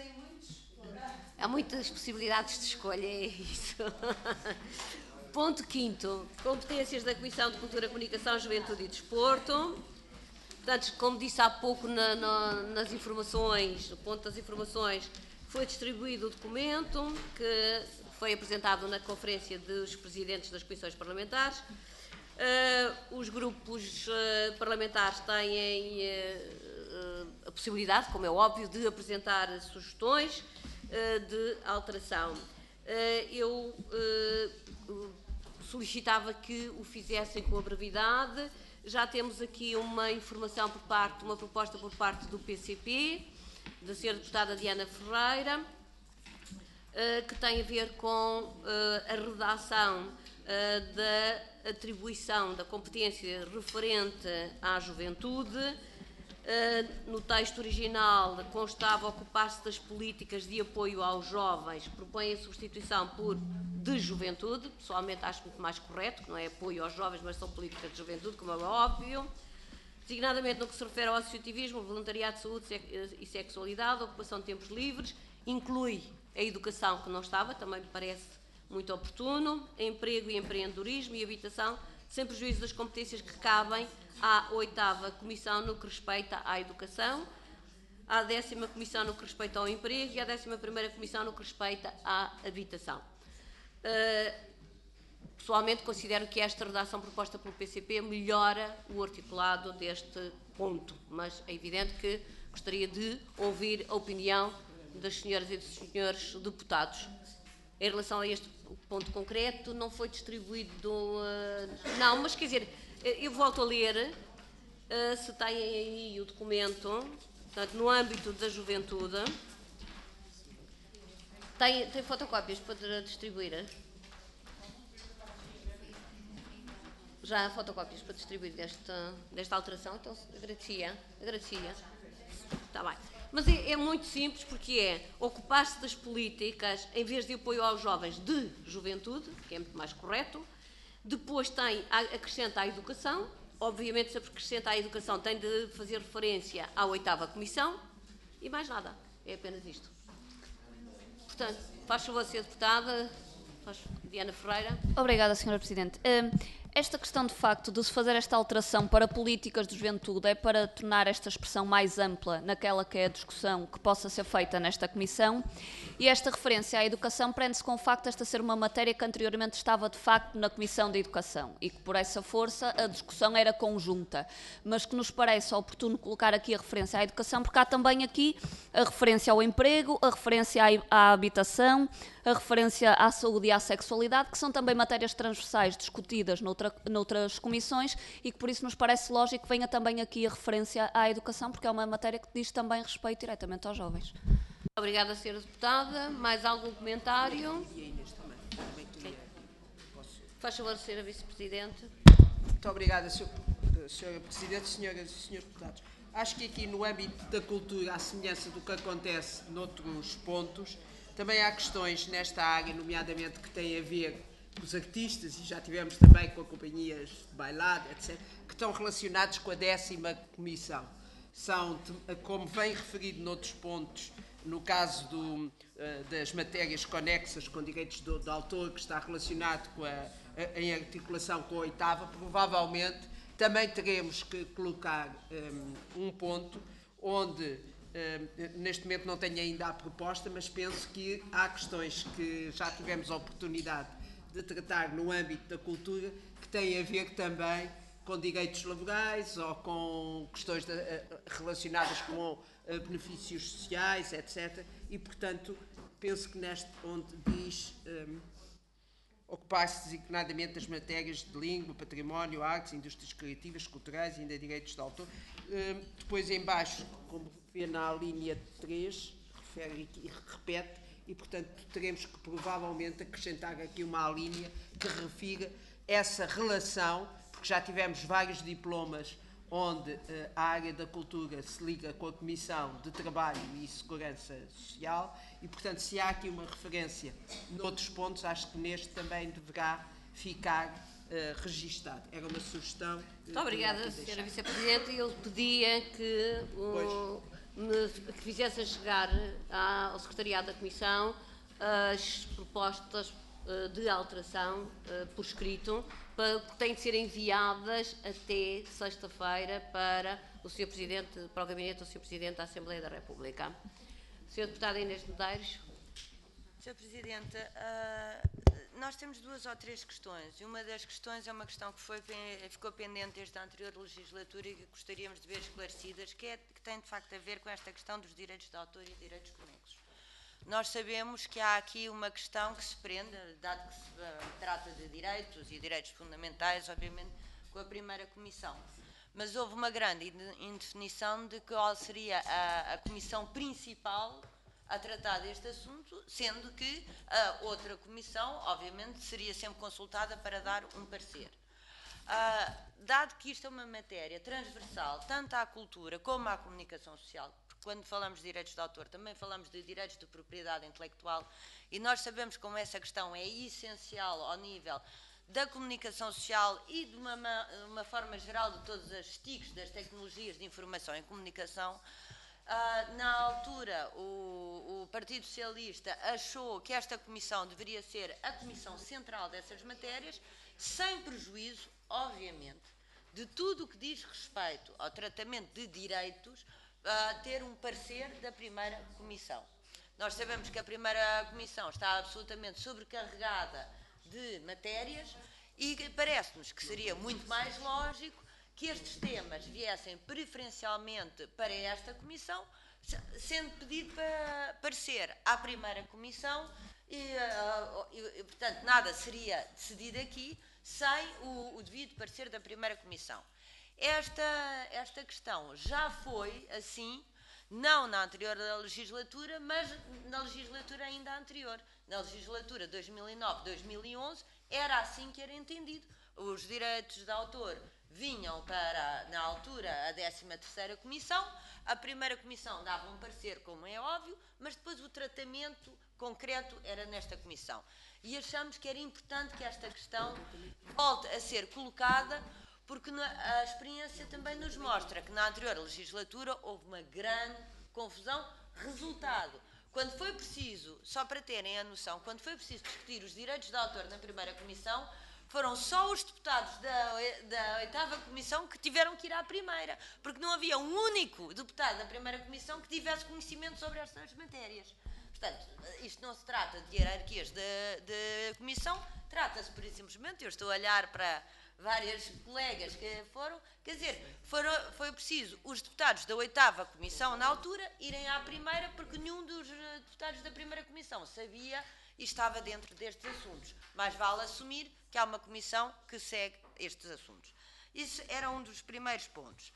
Há muitas possibilidades de escolha, é isso. Ponto quinto. Competências da Comissão de Cultura, Comunicação, Juventude e Desporto. Portanto, como disse há pouco na, na, nas informações, no ponto das informações, foi distribuído o documento que foi apresentado na Conferência dos Presidentes das Comissões Parlamentares. Uh, os grupos uh, parlamentares têm uh, uh, a possibilidade, como é óbvio, de apresentar sugestões uh, de alteração. Uh, eu uh, solicitava que o fizessem com a brevidade. Já temos aqui uma informação por parte, uma proposta por parte do P C P, da senhora deputada Diana Ferreira, que tem a ver com a redação da atribuição da competência referente à juventude. No texto original constava ocupar-se das políticas de apoio aos jovens, propõe a substituição por de juventude, pessoalmente acho muito mais correto, que não é apoio aos jovens, mas são políticas de juventude, como é óbvio. Designadamente no que se refere ao associativismo, voluntariado de saúde e sexualidade, ocupação de tempos livres, inclui a educação, que não estava, também me parece muito oportuno, emprego e empreendedorismo e habitação, sem prejuízo das competências que cabem à oitava Comissão no que respeita à educação, à décima Comissão no que respeita ao emprego e à décima primeira Comissão no que respeita à habitação. Uh, pessoalmente considero que esta redação proposta pelo P C P melhora o articulado deste ponto, mas é evidente que gostaria de ouvir a opinião das senhoras e dos senhores deputados. Em relação a este ponto concreto, não foi distribuído... Uh, não, mas quer dizer, eu volto a ler, uh, se têm aí o documento, portanto, no âmbito da juventude. Tem, tem fotocópias para distribuir? Já há fotocópias para distribuir desta, desta alteração, então agradecia, agradecia. Está bem. Mas é, é muito simples, porque é ocupar-se das políticas, em vez de apoio aos jovens, de juventude, que é muito mais correto. Depois tem, acrescenta a educação. Obviamente, se acrescenta a educação, tem de fazer referência à oitava Comissão. E mais nada. É apenas isto. Portanto, faz favor, senhora Deputada. Faz, Diana Ferreira. Obrigada, senhora Presidente. Esta questão, de facto, de se fazer esta alteração para políticas de juventude é para tornar esta expressão mais ampla naquela que é a discussão que possa ser feita nesta Comissão, e esta referência à educação prende-se com o facto de esta ser uma matéria que anteriormente estava, de facto, na Comissão de Educação e que, por essa força, a discussão era conjunta, mas que nos parece oportuno colocar aqui a referência à educação, porque há também aqui a referência ao emprego, a referência à habitação, a referência à saúde e à sexualidade, que são também matérias transversais discutidas noutra, noutras comissões e que por isso nos parece lógico que venha também aqui a referência à educação, porque é uma matéria que diz também respeito diretamente aos jovens. Obrigada, senhora Deputada. Mais algum comentário? E a Inês também. também queria, posso... Faz favor, senhora Vice-Presidente. Muito obrigada, senhora Presidente, senhoras e senhores deputados. Acho que aqui no âmbito da cultura, à semelhança do que acontece noutros pontos, também há questões nesta área, nomeadamente que têm a ver com os artistas, e já tivemos também com as companhias de bailado, etcétera, que estão relacionados com a décima Comissão. São, como vem referido noutros pontos, no caso do, das matérias conexas com direitos do, do autor, que está relacionado com a, a, em articulação com a oitava, provavelmente também teremos que colocar um, um ponto onde... Uh, neste momento não tenho ainda a proposta, mas penso que há questões que já tivemos a oportunidade de tratar no âmbito da cultura que têm a ver também com direitos laborais ou com questões de, uh, relacionadas com uh, benefícios sociais, etcétera. E, portanto, penso que neste onde diz um, ocupar-se designadamente das matérias de língua, património, artes, indústrias criativas, culturais e ainda direitos de autor. Um, depois, em baixo, como vê na linha três, refere e repete, e, portanto, teremos que provavelmente acrescentar aqui uma linha que refira essa relação, porque já tivemos vários diplomas onde uh, a área da cultura se liga com a Comissão de Trabalho e Segurança Social e, portanto, se há aqui uma referência noutros pontos, acho que neste também deverá ficar uh, registado. Era uma sugestão. Muito obrigada, senhora Vice-Presidente. Ele pedia que, um, me, que fizessem chegar à, ao Secretariado da Comissão as propostas uh, de alteração uh, por escrito, para, que têm de ser enviadas até sexta-feira para o senhor Presidente, para o Gabinete do senhor Presidente da Assembleia da República. senhora Deputada Inês Medeiros. senhora Presidente, uh, nós temos duas ou três questões. E uma das questões é uma questão que foi, ficou pendente desde a anterior legislatura e que gostaríamos de ver esclarecidas, que, é, que tem de facto a ver com esta questão dos direitos de autor e direitos conexos. Nós sabemos que há aqui uma questão que se prende, dado que se uh, trata de direitos e direitos fundamentais, obviamente, com a primeira comissão. Mas houve uma grande indefinição de qual seria a, a comissão principal a tratar deste assunto, sendo que a outra comissão, obviamente, seria sempre consultada para dar um parecer. Uh, dado que isto é uma matéria transversal, tanto à cultura como à comunicação social, quando falamos de direitos de autor, também falamos de direitos de propriedade intelectual, e nós sabemos como essa questão é essencial ao nível da comunicação social e de uma, uma forma geral de todas as T I Cs, das tecnologias de informação e comunicação. Uh, na altura, o, o Partido Socialista achou que esta comissão deveria ser a comissão central dessas matérias, sem prejuízo, obviamente, de tudo o que diz respeito ao tratamento de direitos, Uh, ter um parecer da primeira comissão. Nós sabemos que a primeira comissão está absolutamente sobrecarregada de matérias e parece-nos que seria muito mais lógico que estes temas viessem preferencialmente para esta comissão, sendo pedido para parecer à primeira comissão e, uh, e, e portanto, nada seria decidido aqui sem o, o devido parecer da primeira comissão. Esta, esta questão já foi assim, não na anterior legislatura, mas na legislatura ainda anterior. Na legislatura dois mil e nove, dois mil e onze, era assim que era entendido. Os direitos de autor vinham para, na altura, a décima terceira Comissão. A primeira Comissão dava um parecer, como é óbvio, mas depois o tratamento concreto era nesta Comissão. E achamos que era importante que esta questão volte a ser colocada, porque a experiência também nos mostra que na anterior legislatura houve uma grande confusão. Resultado, quando foi preciso, só para terem a noção, quando foi preciso discutir os direitos de autor na primeira comissão, foram só os deputados da, da oitava comissão que tiveram que ir à primeira, porque não havia um único deputado da primeira comissão que tivesse conhecimento sobre estas matérias. Portanto, isto não se trata de hierarquias de, de comissão, trata-se, por simplesmente, eu estou a olhar para várias colegas que foram, quer dizer, foram, foi preciso os deputados da oitava comissão, na altura, irem à primeira, porque nenhum dos deputados da primeira comissão sabia e estava dentro destes assuntos. Mas vale assumir que há uma comissão que segue estes assuntos. Isso era um dos primeiros pontos.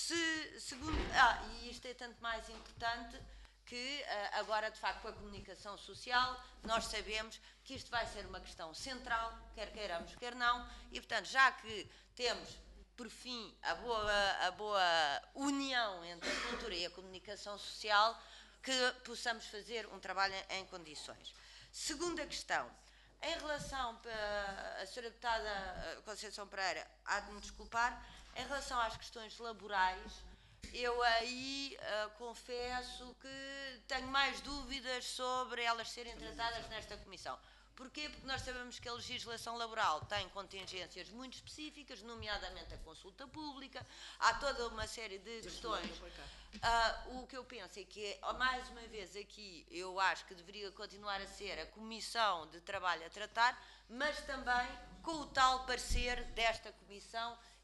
Se, segundo, ah, e isto é tanto mais importante que agora, de facto, com a comunicação social, nós sabemos que isto vai ser uma questão central, quer queiramos, quer não, e, portanto, já que temos, por fim, a boa, a boa união entre a cultura e a comunicação social, que possamos fazer um trabalho em condições. Segunda questão, em relação, a senhora deputada Conceição Pereira, há de me desculpar, em relação às questões laborais, eu aí uh, confesso que tenho mais dúvidas sobre elas serem tratadas nesta comissão. Porquê? Porque nós sabemos que a legislação laboral tem contingências muito específicas, nomeadamente a consulta pública, há toda uma série de questões. Uh, o que eu penso é que, mais uma vez aqui, eu acho que deveria continuar a ser a Comissão de Trabalho a tratar, mas também com o tal parecer desta comissão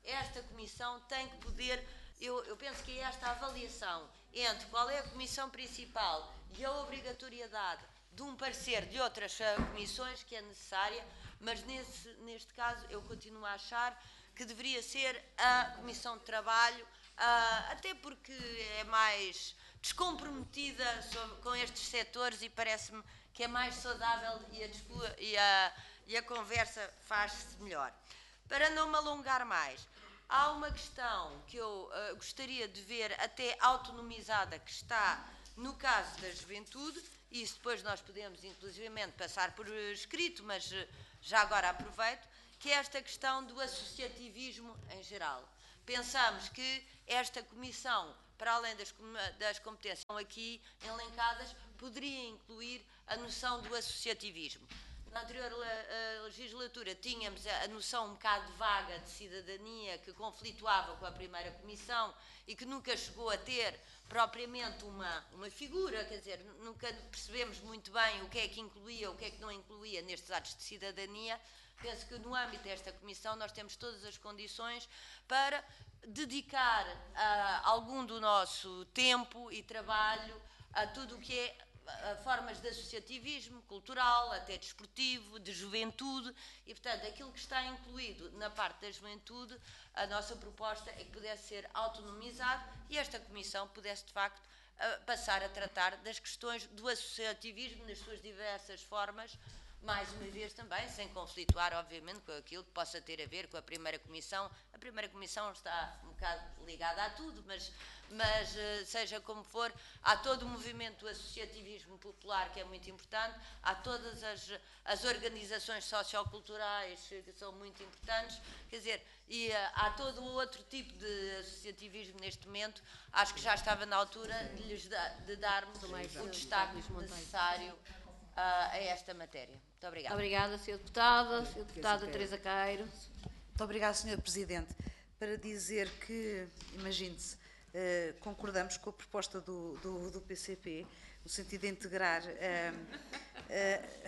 esta comissão tem que poder, eu, eu penso que é esta avaliação entre qual é a comissão principal e a obrigatoriedade de um parecer de outras comissões que é necessária, mas nesse, neste caso eu continuo a achar que deveria ser a Comissão de Trabalho, uh, até porque é mais descomprometida sobre, com estes setores e parece-me que é mais saudável e a, e a, e a conversa faz-se melhor. Para não me alongar mais, há uma questão que eu uh, gostaria de ver até autonomizada, que está no caso da juventude, e isso depois nós podemos inclusivamente passar por escrito, mas uh, já agora aproveito, que é esta questão do associativismo em geral. Pensamos que esta comissão, para além das, das competências que estão aqui elencadas, poderia incluir a noção do associativismo. Na anterior legislatura tínhamos a noção um bocado vaga de cidadania que conflituava com a primeira comissão e que nunca chegou a ter propriamente uma, uma figura, quer dizer, nunca percebemos muito bem o que é que incluía, o que é que não incluía nestes atos de cidadania. Penso que no âmbito desta comissão nós temos todas as condições para dedicar uh, algum do nosso tempo e trabalho a tudo o que é uh, formas de associativismo cultural, até desportivo, de juventude e, portanto, aquilo que está incluído na parte da juventude, a nossa proposta é que pudesse ser autonomizado e esta comissão pudesse, de facto, uh, passar a tratar das questões do associativismo nas suas diversas formas, mais uma vez também, sem conflituar, obviamente, com aquilo que possa ter a ver com a primeira comissão. A primeira comissão está um bocado ligada a tudo, mas, mas seja como for, há todo o movimento do associativismo popular que é muito importante, há todas as, as organizações socioculturais que são muito importantes, quer dizer, e há todo o outro tipo de associativismo neste momento. Acho que já estava na altura de, lhes da, de darmos o destaque necessário a esta matéria. Muito obrigada. Obrigada, senhora Deputada. senhora Deputada Teresa Cairo. Muito obrigada, senhor Presidente. Para dizer que, imagine-se, eh, concordamos com a proposta do, do, do P C P, no sentido de integrar eh, eh,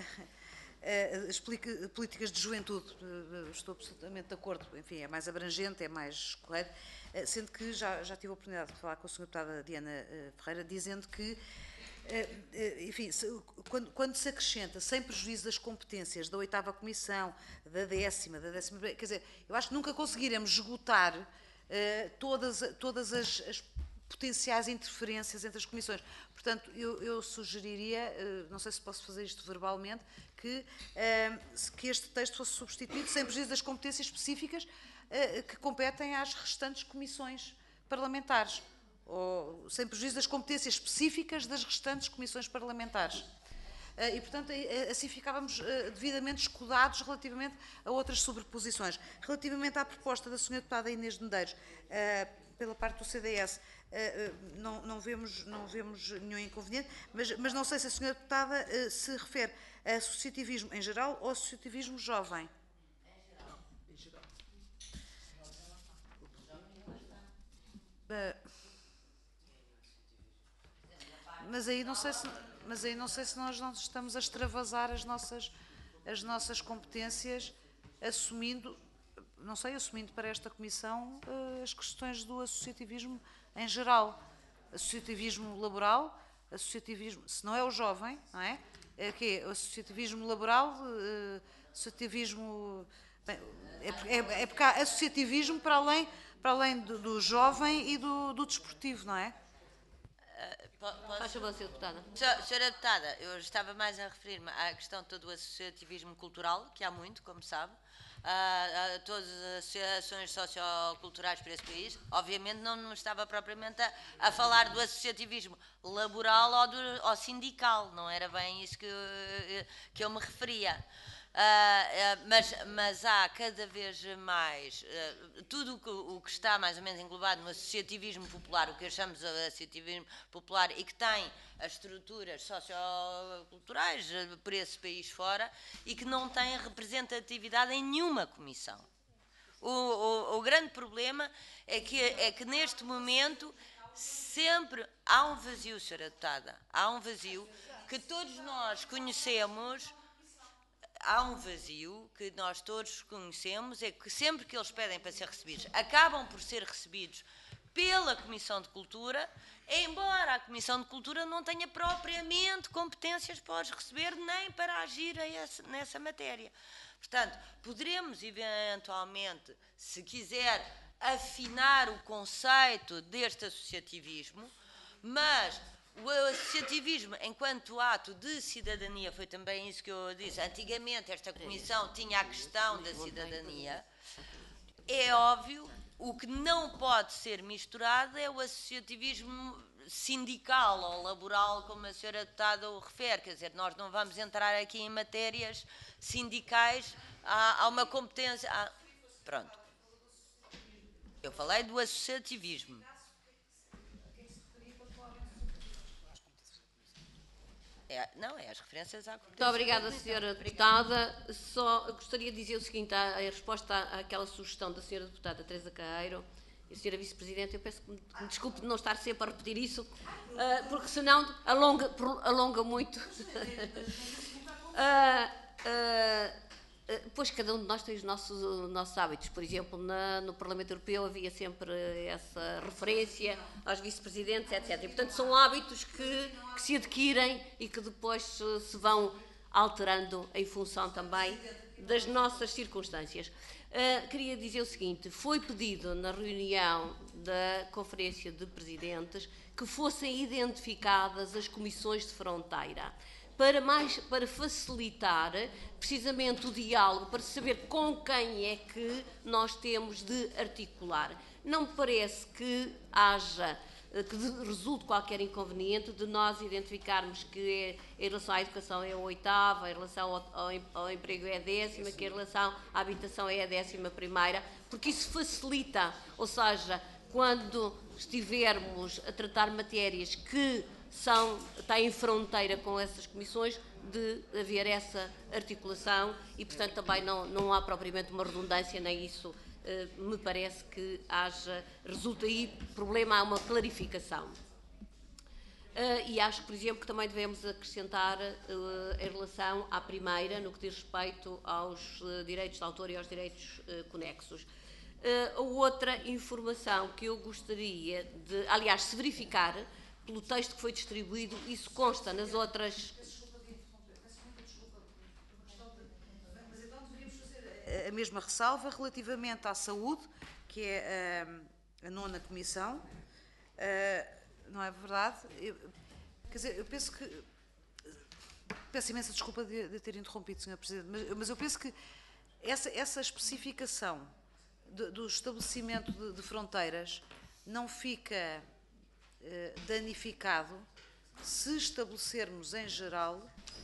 eh, as políticas de juventude. Eh, estou absolutamente de acordo. Enfim, é mais abrangente, é mais correto, eh, sendo que já, já tive a oportunidade de falar com a senhora Deputada Diana eh, Ferreira, dizendo que enfim, quando, quando se acrescenta, sem prejuízo das competências da oitava comissão, da décima, da décima, quer dizer, eu acho que nunca conseguiremos esgotar uh, todas, todas as, as potenciais interferências entre as comissões. Portanto, eu, eu sugeriria, uh, não sei se posso fazer isto verbalmente, que, uh, que este texto fosse substituído sem prejuízo das competências específicas uh, que competem às restantes comissões parlamentares, ou sem prejuízo das competências específicas das restantes comissões parlamentares. E, portanto, assim ficávamos devidamente escudados relativamente a outras sobreposições. Relativamente à proposta da senhora Deputada Inês de Medeiros, pela parte do C D S, não, não, vemos, não vemos nenhum inconveniente, mas, mas não sei se a senhora Deputada se refere a associativismo em geral ou associativismo jovem. Em geral. Uh, Mas aí não sei se, mas aí não sei se nós não estamos a extravasar as nossas, as nossas competências, assumindo, não sei, assumindo para esta comissão uh, as questões do associativismo em geral. Associativismo laboral, associativismo, se não é o jovem, não é? É o quê? O associativismo laboral, uh, associativismo... Bem, é, é, é porque há associativismo para além, para além do, do jovem e do, do desportivo, não é? Faz favor, senhora Deputada. Senhora Deputada, eu estava mais a referir-me à questão todo do associativismo cultural, que há muito, como sabe, a, a todas as associações socioculturais para esse país. Obviamente não, não estava propriamente a, a falar do associativismo laboral ou, do, ou sindical, não era bem isso que, que eu me referia. Uh, uh, mas, mas há cada vez mais, uh, tudo o que, o que está mais ou menos englobado no associativismo popular, o que achamos de associativismo popular e que tem as estruturas socioculturais uh, por esse país fora e que não tem representatividade em nenhuma comissão. O, o, o grande problema é que, é que neste momento sempre há um vazio, senhora Deputada, há um vazio que todos nós conhecemos. há um vazio que nós todos conhecemos, é que sempre que eles pedem para ser recebidos, acabam por ser recebidos pela Comissão de Cultura, embora a Comissão de Cultura não tenha propriamente competências para os receber nem para agir a esse, nessa matéria. Portanto, poderemos eventualmente, se quiser, afinar o conceito deste associativismo, mas o associativismo, enquanto ato de cidadania, foi também isso que eu disse, antigamente esta comissão tinha a questão da cidadania, é óbvio, o que não pode ser misturado é o associativismo sindical ou laboral, como a senhora deputada o refere, quer dizer, nós não vamos entrar aqui em matérias sindicais, há, há uma competência... Há, pronto. Eu falei do associativismo. É, não, é as referências à competência. Muito obrigada, senhora deputada. Só gostaria de dizer o seguinte, a, a resposta àquela sugestão da senhora deputada Teresa Carreiro e a senhora vice-presidente, eu peço que me, que me desculpe de não estar sempre a repetir isso, uh, porque senão alonga, alonga muito. uh, uh, Pois cada um de nós tem os nossos, os nossos hábitos. Por exemplo, na, no Parlamento Europeu havia sempre essa referência aos vice-presidentes, etcétera. E, portanto, são hábitos que, que se adquirem e que depois se, se vão alterando em função também das nossas circunstâncias. Uh, queria dizer o seguinte, foi pedido na reunião da Conferência de Presidentes que fossem identificadas as comissões de fronteira. Para, mais, para facilitar precisamente o diálogo, para saber com quem é que nós temos de articular. Não me parece que haja, que resulte qualquer inconveniente de nós identificarmos que é, em relação à educação é a oitava, em relação ao, ao, ao emprego é a décima, que em relação à habitação é a décima primeira, porque isso facilita, ou seja, quando estivermos a tratar matérias que São, está em fronteira com essas comissões, de haver essa articulação e, portanto, também não, não há propriamente uma redundância, nem isso eh, me parece que haja, resulta aí problema, há uma clarificação. Uh, e acho, por exemplo, que também devemos acrescentar uh, em relação à primeira, no que diz respeito aos uh, direitos de autor e aos direitos uh, conexos. Uh, outra informação que eu gostaria de, aliás, se verificar, pelo texto que foi distribuído, isso consta nas outras... Mas então deveríamos fazer a mesma ressalva relativamente à saúde, que é a, a nona comissão, uh, não é verdade? Eu, quer dizer, eu penso que... Peço imensa desculpa de, de ter interrompido, senhor Presidente, mas, mas eu penso que essa, essa especificação de, do estabelecimento de, de fronteiras não fica... danificado se estabelecermos em geral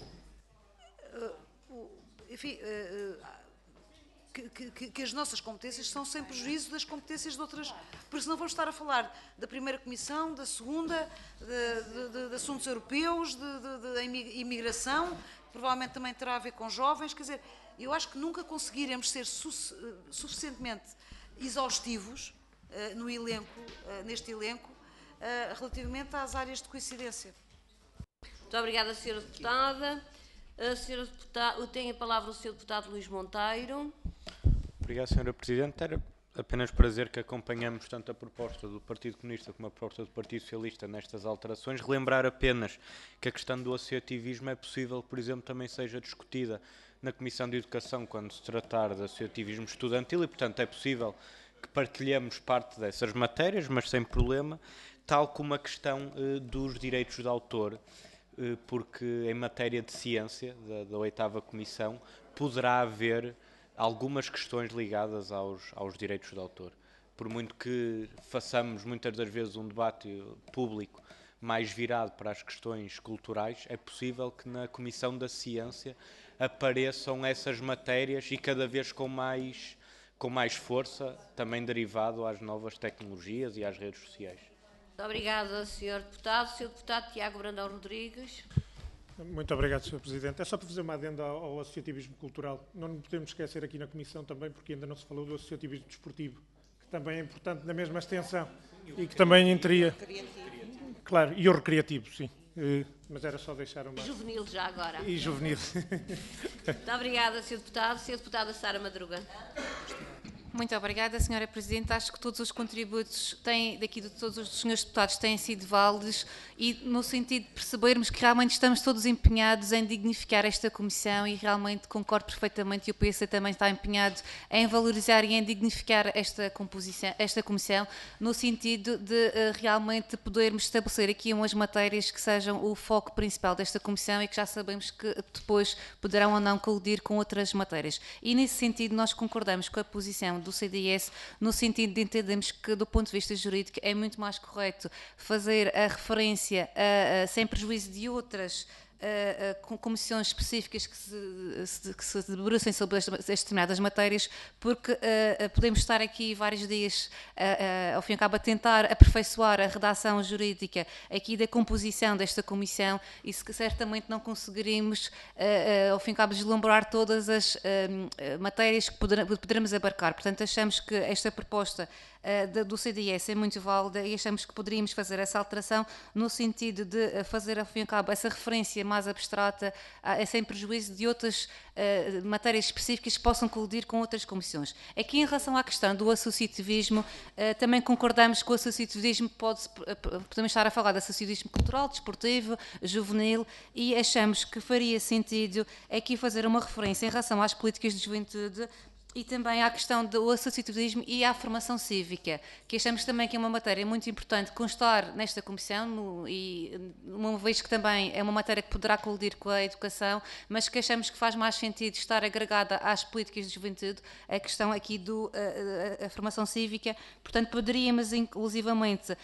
uh, enfim, uh, que, que, que as nossas competências são sem prejuízo das competências de outras, porque senão vamos estar a falar da primeira comissão, da segunda, de, de, de assuntos europeus, de, de, de imigração, provavelmente também terá a ver com jovens, quer dizer, eu acho que nunca conseguiremos ser su suficientemente exaustivos uh, no elenco, uh, neste elenco, Uh, relativamente às áreas de coincidência. Muito obrigada, senhora Deputada. A senhora Deputada, tem a palavra o senhor Deputado Luís Monteiro. Obrigado, senhora Presidente. Era apenas para dizer que acompanhamos tanto a proposta do Partido Comunista como a proposta do Partido Socialista nestas alterações. Relembrar apenas que a questão do associativismo é possível, por exemplo, também seja discutida na Comissão de Educação quando se tratar de associativismo estudantil e, portanto, é possível que partilhemos parte dessas matérias, mas sem problema, tal como a questão uh, dos direitos de autor, uh, porque em matéria de ciência, da, da oitava Comissão, poderá haver algumas questões ligadas aos, aos direitos de autor. Por muito que façamos muitas das vezes um debate público mais virado para as questões culturais, é possível que na Comissão da Ciência apareçam essas matérias e cada vez com mais, com mais força, também derivado às novas tecnologias e às redes sociais. Muito obrigada, senhor Deputado. senhor Deputado Tiago Brandão Rodrigues. Muito obrigado, senhor Presidente. É só para fazer uma adenda ao, ao associativismo cultural. Não nos podemos esquecer aqui na Comissão também, porque ainda não se falou do associativismo desportivo, que também é importante na mesma extensão e que também teria... Claro, e o recreativo, sim. eh, mas era só deixar uma... Juvenil já agora. E juvenil. Muito obrigada, senhor Deputado. senhora Deputada Sara Madruga. Muito obrigada, senhora Presidente. Acho que todos os contributos têm, daqui de todos os senhores deputados têm sido válidos e no sentido de percebermos que realmente estamos todos empenhados em dignificar esta Comissão e realmente concordo perfeitamente e o P S também está empenhado em valorizar e em dignificar esta, composição, esta Comissão no sentido de uh, realmente podermos estabelecer aqui umas matérias que sejam o foco principal desta Comissão e que já sabemos que depois poderão ou não colidir com outras matérias. E nesse sentido nós concordamos com a posição do C D S, no sentido de entendermos que, do ponto de vista jurídico, é muito mais correto fazer a referência, a, a, sem prejuízo de outras a, a, comissões específicas que se, se, que se debrucem sobre estas determinadas matérias, porque a, a, podemos estar aqui vários dias, a, a, ao fim e ao cabo, a tentar aperfeiçoar a redação jurídica aqui da composição desta comissão e se, certamente não conseguiríamos, a, a, ao fim e ao cabo, deslumbrar todas as a, a, matérias que poderemos abarcar. Portanto, achamos que esta proposta uh, do C D S é muito válida e achamos que poderíamos fazer essa alteração no sentido de fazer, ao fim e ao cabo, essa referência mais abstrata, uh, sem prejuízo de outras uh, matérias específicas que possam colidir com outras comissões. Aqui, em relação à questão do associativismo, uh, também concordamos que o associativismo pode, podemos estar a falar de associativismo cultural, desportivo, juvenil, e achamos que faria sentido aqui fazer uma referência em relação às políticas de juventude e também à questão do associativismo e à formação cívica, que achamos também que é uma matéria muito importante constar nesta Comissão, no, e uma vez que também é uma matéria que poderá colidir com a educação, mas que achamos que faz mais sentido estar agregada às políticas de juventude, a questão aqui do a, a, a formação cívica. Portanto, poderíamos inclusivamente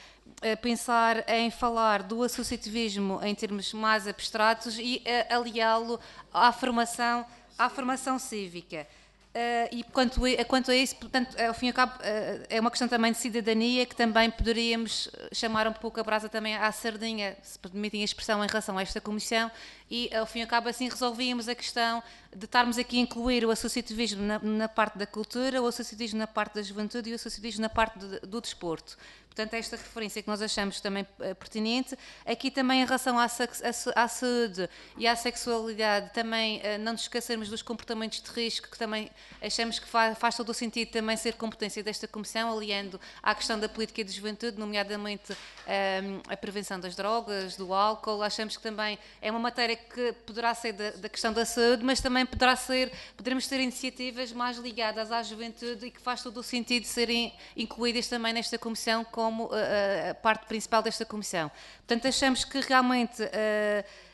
pensar em falar do associativismo em termos mais abstratos e aliá-lo à formação, à formação cívica. Uh, e quanto a, quanto a isso, portanto, ao fim e ao cabo, uh, é uma questão também de cidadania que também poderíamos chamar um pouco a brasa também à sardinha, se permitem a expressão, em relação a esta comissão, e ao fim e ao cabo assim resolvíamos a questão de estarmos aqui a incluir o associativismo na, na parte da cultura, o associativismo na parte da juventude e o associativismo na parte do, do desporto. Portanto, esta referência que nós achamos também uh, pertinente. Aqui também em relação à, à, à saúde e à sexualidade, também uh, não nos esquecermos dos comportamentos de risco, que também achamos que faz, faz todo o sentido também ser competência desta Comissão, aliando à questão da política de juventude, nomeadamente um, a prevenção das drogas, do álcool. Achamos que também é uma matéria que poderá ser da, da questão da saúde, mas também poderá ser, poderemos ter iniciativas mais ligadas à juventude e que faz todo o sentido serem incluídas também nesta Comissão como a, a parte principal desta Comissão. Portanto, achamos que realmente uh,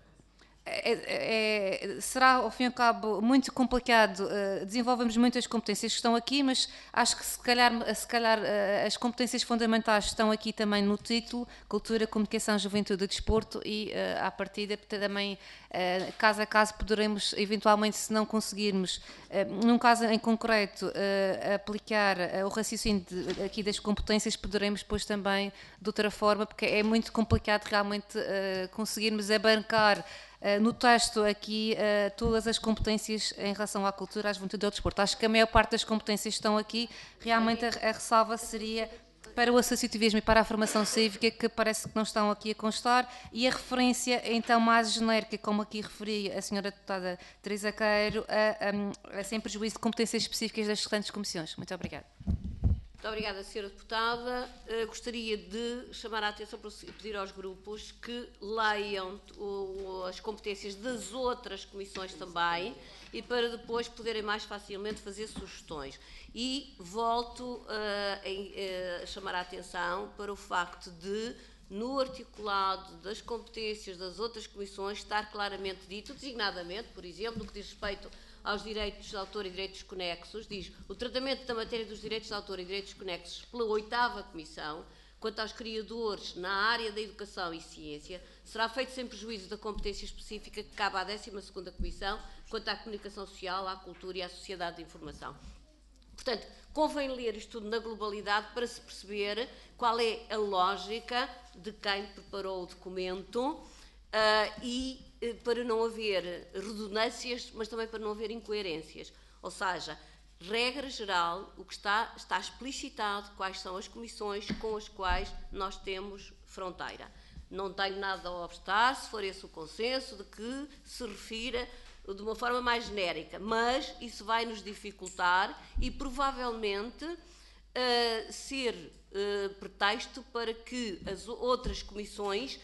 É, é, será, ao fim e ao cabo, muito complicado, uh, desenvolvemos muitas competências que estão aqui, mas acho que se calhar, se calhar uh, as competências fundamentais estão aqui também no título: cultura, comunicação, juventude e desporto, e uh, à partida também, uh, caso a caso, poderemos eventualmente, se não conseguirmos, uh, num caso em concreto, uh, aplicar uh, o raciocínio de, aqui das competências, poderemos depois também de outra forma, porque é muito complicado realmente uh, conseguirmos abarcar Uh, no texto aqui uh, todas as competências em relação à cultura, à juventude e ao desporto. Acho que a maior parte das competências estão aqui. Realmente a, a ressalva seria para o associativismo e para a formação cívica, que parece que não estão aqui a constar, e a referência então mais genérica, como aqui referi a senhora deputada Teresa Queiro, a, a, a sem prejuízo de competências específicas das restantes comissões. Muito obrigada. Muito obrigada, senhora Deputada. Uh, gostaria de chamar a atenção para pedir aos grupos que leiam o, as competências das outras comissões também e para depois poderem mais facilmente fazer sugestões. E volto uh, a, a chamar a atenção para o facto de, no articulado das competências das outras comissões, estar claramente dito, designadamente, por exemplo, no que diz respeito aos direitos de autor e direitos conexos, diz: o tratamento da matéria dos direitos de autor e direitos conexos pela oitava Comissão, quanto aos criadores na área da educação e ciência, será feito sem prejuízo da competência específica que cabe à décima segunda Comissão, quanto à comunicação social, à cultura e à sociedade de informação. Portanto, convém ler isto tudo na globalidade para se perceber qual é a lógica de quem preparou o documento uh, e para não haver redundâncias, mas também para não haver incoerências. Ou seja, regra geral, o que está, está explicitado quais são as comissões com as quais nós temos fronteira. Não tenho nada a obstar, se for esse o consenso, de que se refira de uma forma mais genérica, mas isso vai nos dificultar e provavelmente uh, ser uh, pretexto para que as outras comissões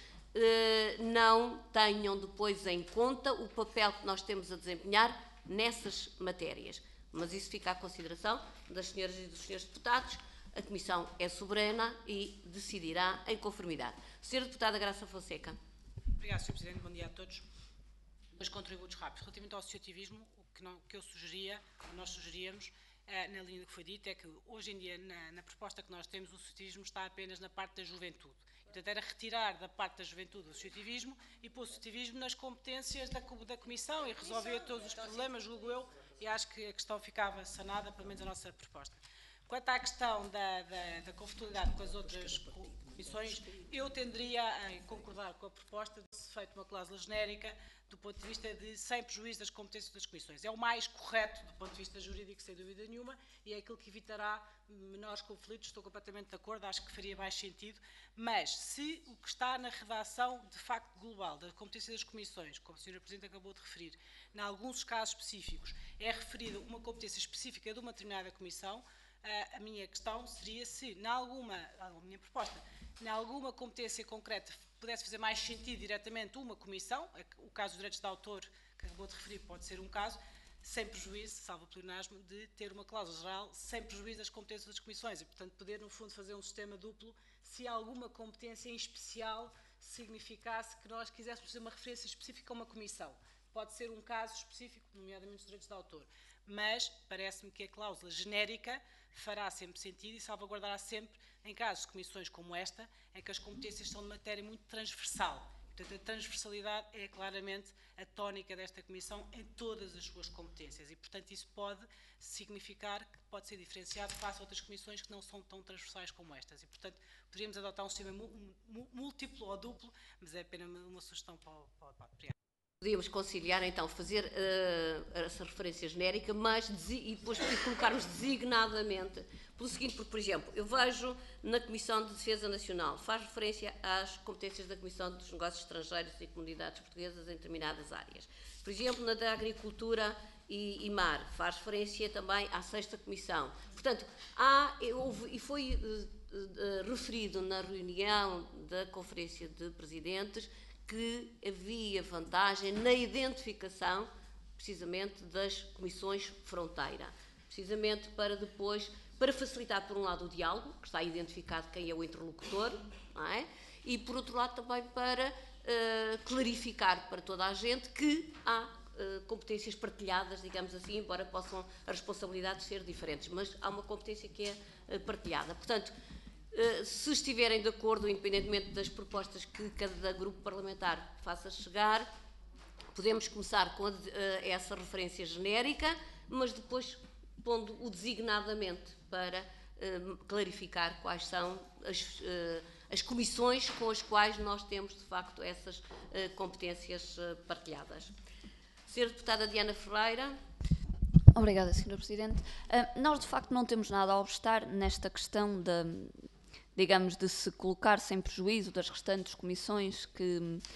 uh, não tenham depois em conta o papel que nós temos a desempenhar nessas matérias. Mas isso fica à consideração das senhoras e dos senhores deputados. A Comissão é soberana e decidirá em conformidade. Senhora Deputada Graça Fonseca. Obrigada, senhor Presidente. Bom dia a todos. Dois contributos rápidos. Relativamente ao associativismo, o que, não, que eu sugeria, o que nós sugeríamos, eh, na linha do que foi dito, é que hoje em dia, na, na proposta que nós temos, o associativismo está apenas na parte da juventude. Portanto, era retirar da parte da juventude o associativismo e pôr o associativismo nas competências da, da Comissão e resolver todos os problemas, julgo eu, e acho que a questão ficava sanada, pelo menos a nossa proposta. Quanto à questão da, da, da confortabilidade com as outras comissões, eu tenderia a concordar com a proposta de se feita uma cláusula genérica do ponto de vista de sem prejuízo das competências das comissões. É o mais correto do ponto de vista jurídico, sem dúvida nenhuma, e é aquilo que evitará menores conflitos. Estou completamente de acordo, acho que faria mais sentido, mas se o que está na redação de facto global da competência das comissões, como a senhora Presidente acabou de referir, em alguns casos específicos, é referida uma competência específica de uma determinada comissão, a minha questão seria se, em alguma, a minha proposta, em alguma competência concreta pudesse fazer mais sentido diretamente uma comissão, o caso dos direitos de autor, que acabou de referir, pode ser um caso, sem prejuízo, salvo o pleonasmo, de ter uma cláusula geral sem prejuízo das competências das comissões e, portanto, poder, no fundo, fazer um sistema duplo se alguma competência em especial significasse que nós quiséssemos fazer uma referência específica a uma comissão. Pode ser um caso específico, nomeadamente os direitos de autor, mas parece-me que a cláusula genérica fará sempre sentido e salvaguardará sempre, em casos de comissões como esta, em que as competências são de matéria muito transversal. Portanto, a transversalidade é claramente a tónica desta Comissão em todas as suas competências e, portanto, isso pode significar que pode ser diferenciado face a outras comissões que não são tão transversais como estas. E, portanto, poderíamos adotar um sistema múltiplo ou duplo, mas é apenas uma sugestão para o debate. Obrigado. Podíamos conciliar, então, fazer uh, essa referência genérica, mas e depois colocarmos designadamente, pelo seguinte, porque, por exemplo, eu vejo na Comissão de Defesa Nacional, faz referência às competências da Comissão dos Negócios Estrangeiros e Comunidades Portuguesas em determinadas áreas. Por exemplo, na da Agricultura e, e Mar, faz referência também à sexta Comissão. Portanto, há, houve, e foi uh, uh, referido na reunião da Conferência de Presidentes, que havia vantagem na identificação, precisamente, das comissões fronteira, precisamente para depois, para facilitar, por um lado, o diálogo, que está identificado quem é o interlocutor, não é? E, por outro lado, também para uh, clarificar para toda a gente que há uh, competências partilhadas, digamos assim, embora possam as responsabilidades ser diferentes, mas há uma competência que é uh, partilhada. Portanto, Uh, se estiverem de acordo, independentemente das propostas que cada grupo parlamentar faça chegar, podemos começar com a, uh, essa referência genérica, mas depois pondo o designadamente para uh, clarificar quais são as, uh, as comissões com as quais nós temos, de facto, essas uh, competências uh, partilhadas. senhora Deputada Diana Ferreira. Obrigada, senhora Presidente. Uh, nós, de facto, não temos nada a obstar nesta questão da, digamos, de se colocar sem prejuízo das restantes comissões que,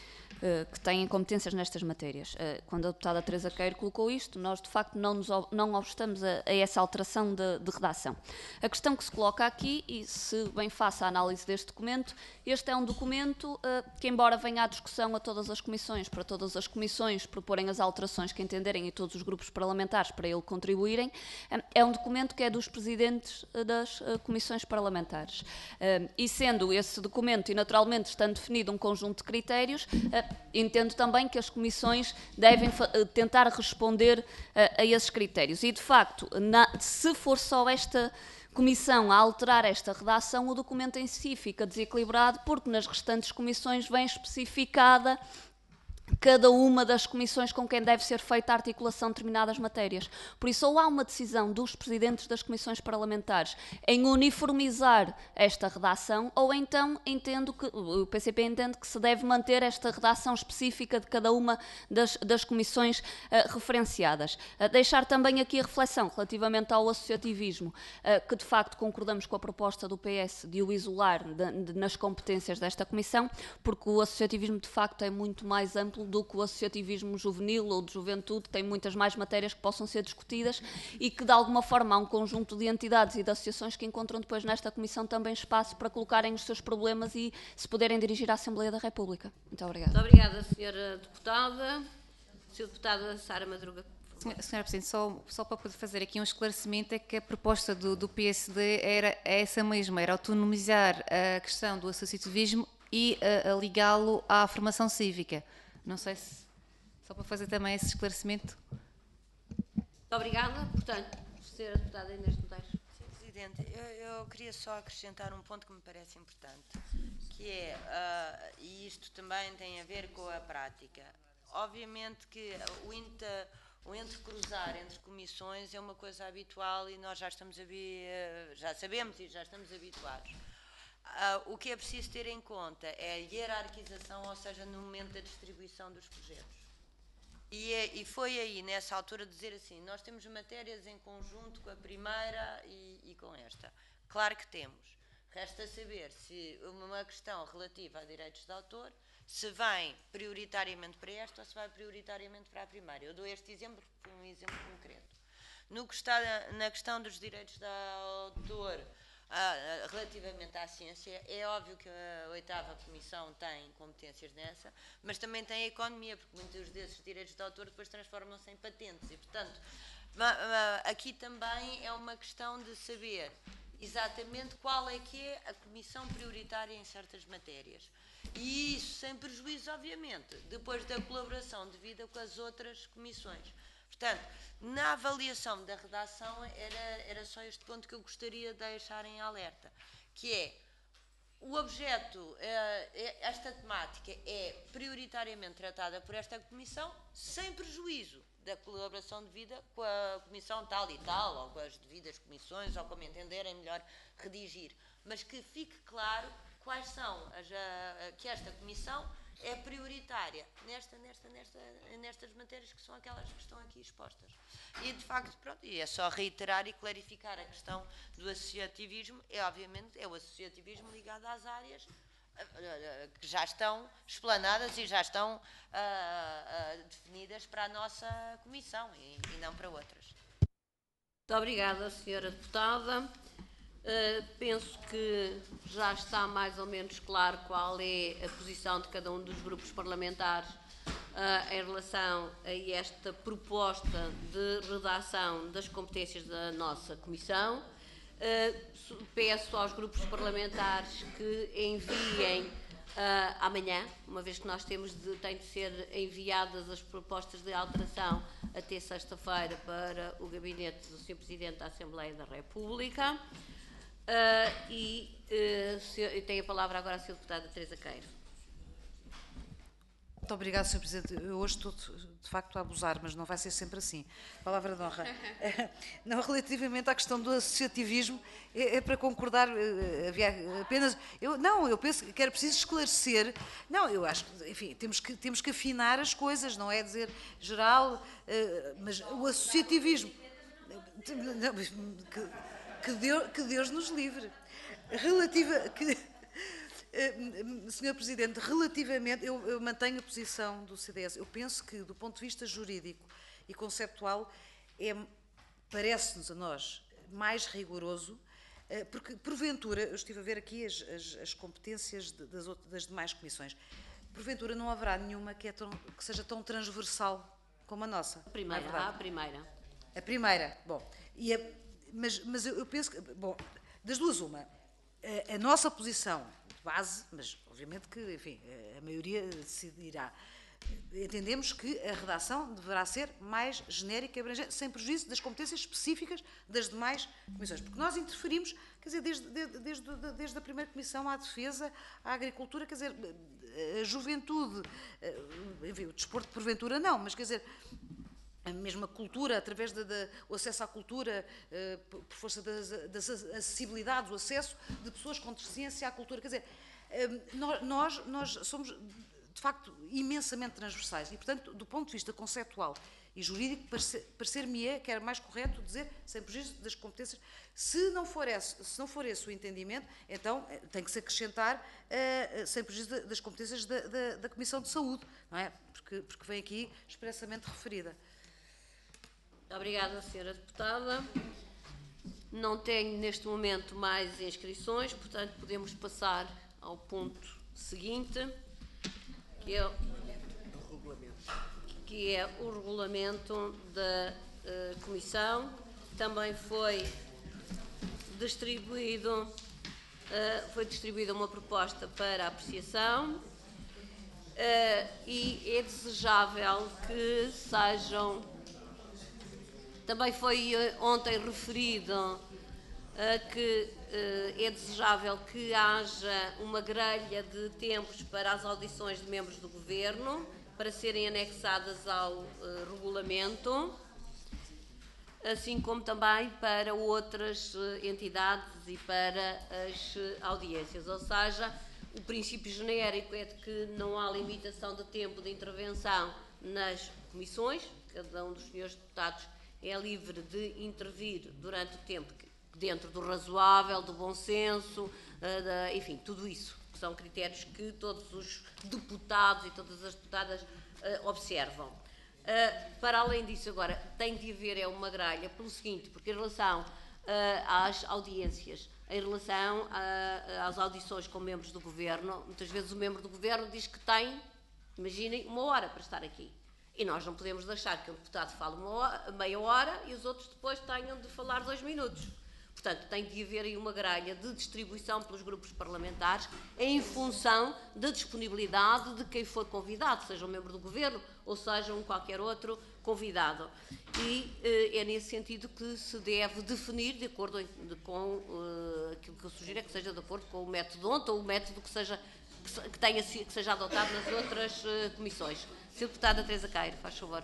uh, que têm competências nestas matérias. Uh, quando a deputada Teresa Queiro colocou isto, nós, de facto, não, nos, não obstamos a, a essa alteração de, de redação. A questão que se coloca aqui, e se bem faça a análise deste documento, este é um documento uh, que, embora venha à discussão a todas as comissões, para todas as comissões proporem as alterações que entenderem e todos os grupos parlamentares para ele contribuírem, uh, é um documento que é dos presidentes uh, das uh, comissões parlamentares. Uh, e sendo esse documento, e naturalmente estando definido um conjunto de critérios, uh, entendo também que as comissões devem uh, tentar responder uh, a esses critérios. E, de facto, na, se for só esta Comissão a alterar esta redação, o documento em si fica desequilibrado, porque nas restantes comissões vem especificada cada uma das comissões com quem deve ser feita a articulação de determinadas matérias. Por isso, ou há uma decisão dos presidentes das comissões parlamentares em uniformizar esta redação, ou então entendo que, o P C P entende que se deve manter esta redação específica de cada uma das, das comissões uh, referenciadas. Uh, deixar também aqui a reflexão relativamente ao associativismo, uh, que de facto concordamos com a proposta do P S de o isolar de, de, nas competências desta comissão, porque o associativismo de facto é muito mais amplo do que o associativismo juvenil ou de juventude, tem muitas mais matérias que possam ser discutidas e que de alguma forma há um conjunto de entidades e de associações que encontram depois nesta comissão também espaço para colocarem os seus problemas e se poderem dirigir à Assembleia da República. Muito obrigada. Muito obrigada, senhora Deputada. senhora Deputada Sara Madruga. Senhora Presidente, só, só para poder fazer aqui um esclarecimento, é que a proposta do, do P S D era essa mesma, era autonomizar a questão do associativismo e a, a ligá-lo à formação cívica. Não sei se, só para fazer também esse esclarecimento. Muito obrigada. Portanto, senhora Deputada Inês Medeiros. Senhor Presidente, eu, eu queria só acrescentar um ponto que me parece importante, que é, uh, e isto também tem a ver com a prática. Obviamente que o, inter, o entrecruzar entre comissões é uma coisa habitual e nós já, estamos a, já sabemos e já estamos habituados. Uh, o que é preciso ter em conta é a hierarquização, ou seja, no momento da distribuição dos projetos. E, é, e foi aí, nessa altura, dizer assim, nós temos matérias em conjunto com a primeira e, e com esta. Claro que temos. Resta saber se uma questão relativa a direitos de autor se vem prioritariamente para esta ou se vai prioritariamente para a primeira. Eu dou este exemplo porque foi um exemplo concreto. No que está, na questão dos direitos de autor, Ah, relativamente à ciência, é óbvio que a oitava Comissão tem competências nessa, mas também tem a economia, porque muitos desses direitos de autor depois transformam-se em patentes e, portanto, aqui também é uma questão de saber exatamente qual é que é a comissão prioritária em certas matérias. E isso sem prejuízo, obviamente, depois da colaboração devida com as outras comissões. Portanto, na avaliação da redação era, era só este ponto que eu gostaria de deixar em alerta, que é o objeto, esta temática é prioritariamente tratada por esta comissão sem prejuízo da colaboração devida com a comissão tal e tal, ou com as devidas comissões, ou como entenderem melhor redigir, mas que fique claro quais são as, a, que esta comissão é prioritária nesta, nesta, nesta, nestas matérias que são aquelas que estão aqui expostas. E, de facto, pronto, e é só reiterar e clarificar a questão do associativismo, é obviamente, é o associativismo ligado às áreas que já estão explanadas e já estão uh, uh, definidas para a nossa comissão e, e não para outras. Muito obrigada, senhora Deputada. Uh, penso que já está mais ou menos claro qual é a posição de cada um dos grupos parlamentares uh, em relação a esta proposta de redação das competências da nossa Comissão. Uh, peço aos grupos parlamentares que enviem uh, amanhã, uma vez que nós temos de, tem de ser enviadas as propostas de alteração até sexta-feira para o gabinete do senhor Presidente da Assembleia da República. Uh, e uh, se, tem a palavra agora a senhora Deputada Teresa Queiro. Muito obrigada, senhor Presidente. Eu hoje estou, de facto, a abusar, mas não vai ser sempre assim. Palavra de honra. Não, relativamente à questão do associativismo, é, é para concordar, havia apenas... Eu, não, eu penso que era preciso esclarecer... Não, eu acho que, enfim, temos que, temos que afinar as coisas, não é dizer geral, mas o associativismo... Não, que, Que Deus, que Deus nos livre. Relativa, que, senhor Presidente, relativamente, eu, eu mantenho a posição do C D S. Eu penso que, do ponto de vista jurídico e conceptual, é, parece-nos a nós mais rigoroso, porque, porventura, eu estive a ver aqui as, as, as competências das, outras, das demais comissões, porventura não haverá nenhuma que, é tão, que seja tão transversal como a nossa. A primeira, é a primeira. A primeira, bom. E a, Mas, mas eu penso que, bom, das duas uma, a, a nossa posição de base, mas obviamente que, enfim, a maioria decidirá. Entendemos que a redação deverá ser mais genérica e abrangente, sem prejuízo das competências específicas das demais comissões, porque nós interferimos, quer dizer, desde, desde, desde, desde a primeira comissão à defesa, à agricultura, quer dizer, a juventude, enfim, o desporto porventura não, mas quer dizer, a mesma cultura, através do acesso à cultura, uh, por força das, das acessibilidades, o acesso de pessoas com deficiência à cultura. Quer dizer, uh, nós, nós somos, de facto, imensamente transversais e, portanto, do ponto de vista conceptual e jurídico, parecer-me-é que era mais correto dizer, sem prejuízo das competências, se não for esse, se não for esse o entendimento, então tem que se acrescentar, uh, sem prejuízo das competências da, da, da Comissão de Saúde, não é? Porque, porque vem aqui expressamente referida. Obrigada, senhora Deputada. Não tenho neste momento mais inscrições, portanto podemos passar ao ponto seguinte, que é, que é o regulamento da uh, Comissão. Também foi distribuído, uh, foi distribuída uma proposta para apreciação uh, e é desejável que sejam. Também foi ontem referido uh, que uh, é desejável que haja uma grelha de tempos para as audições de membros do Governo, para serem anexadas ao uh, regulamento, assim como também para outras uh, entidades e para as uh, audiências. Ou seja, o princípio genérico é de que não há limitação de tempo de intervenção nas comissões, cada um dos senhores deputados é livre de intervir durante o tempo dentro do razoável, do bom senso, enfim, tudo isso, que são critérios que todos os deputados e todas as deputadas observam. Para além disso, agora, tem de haver é uma grelha pelo seguinte, porque em relação às audiências, em relação às audições com membros do Governo, muitas vezes o membro do Governo diz que tem, imaginem, uma hora para estar aqui. E nós não podemos deixar que um deputado fale uma hora, meia hora e os outros depois tenham de falar dois minutos. Portanto, tem de haver aí uma grelha de distribuição pelos grupos parlamentares em função da disponibilidade de quem for convidado, seja um membro do Governo ou seja um qualquer outro convidado. E eh, é nesse sentido que se deve definir, de acordo em, de, com eh, aquilo que eu sugiro, é que seja de acordo com o método ontem ou o método que seja, que, tenha, que seja adotado nas outras eh, comissões. senhora Deputada Teresa Cairo, faz favor.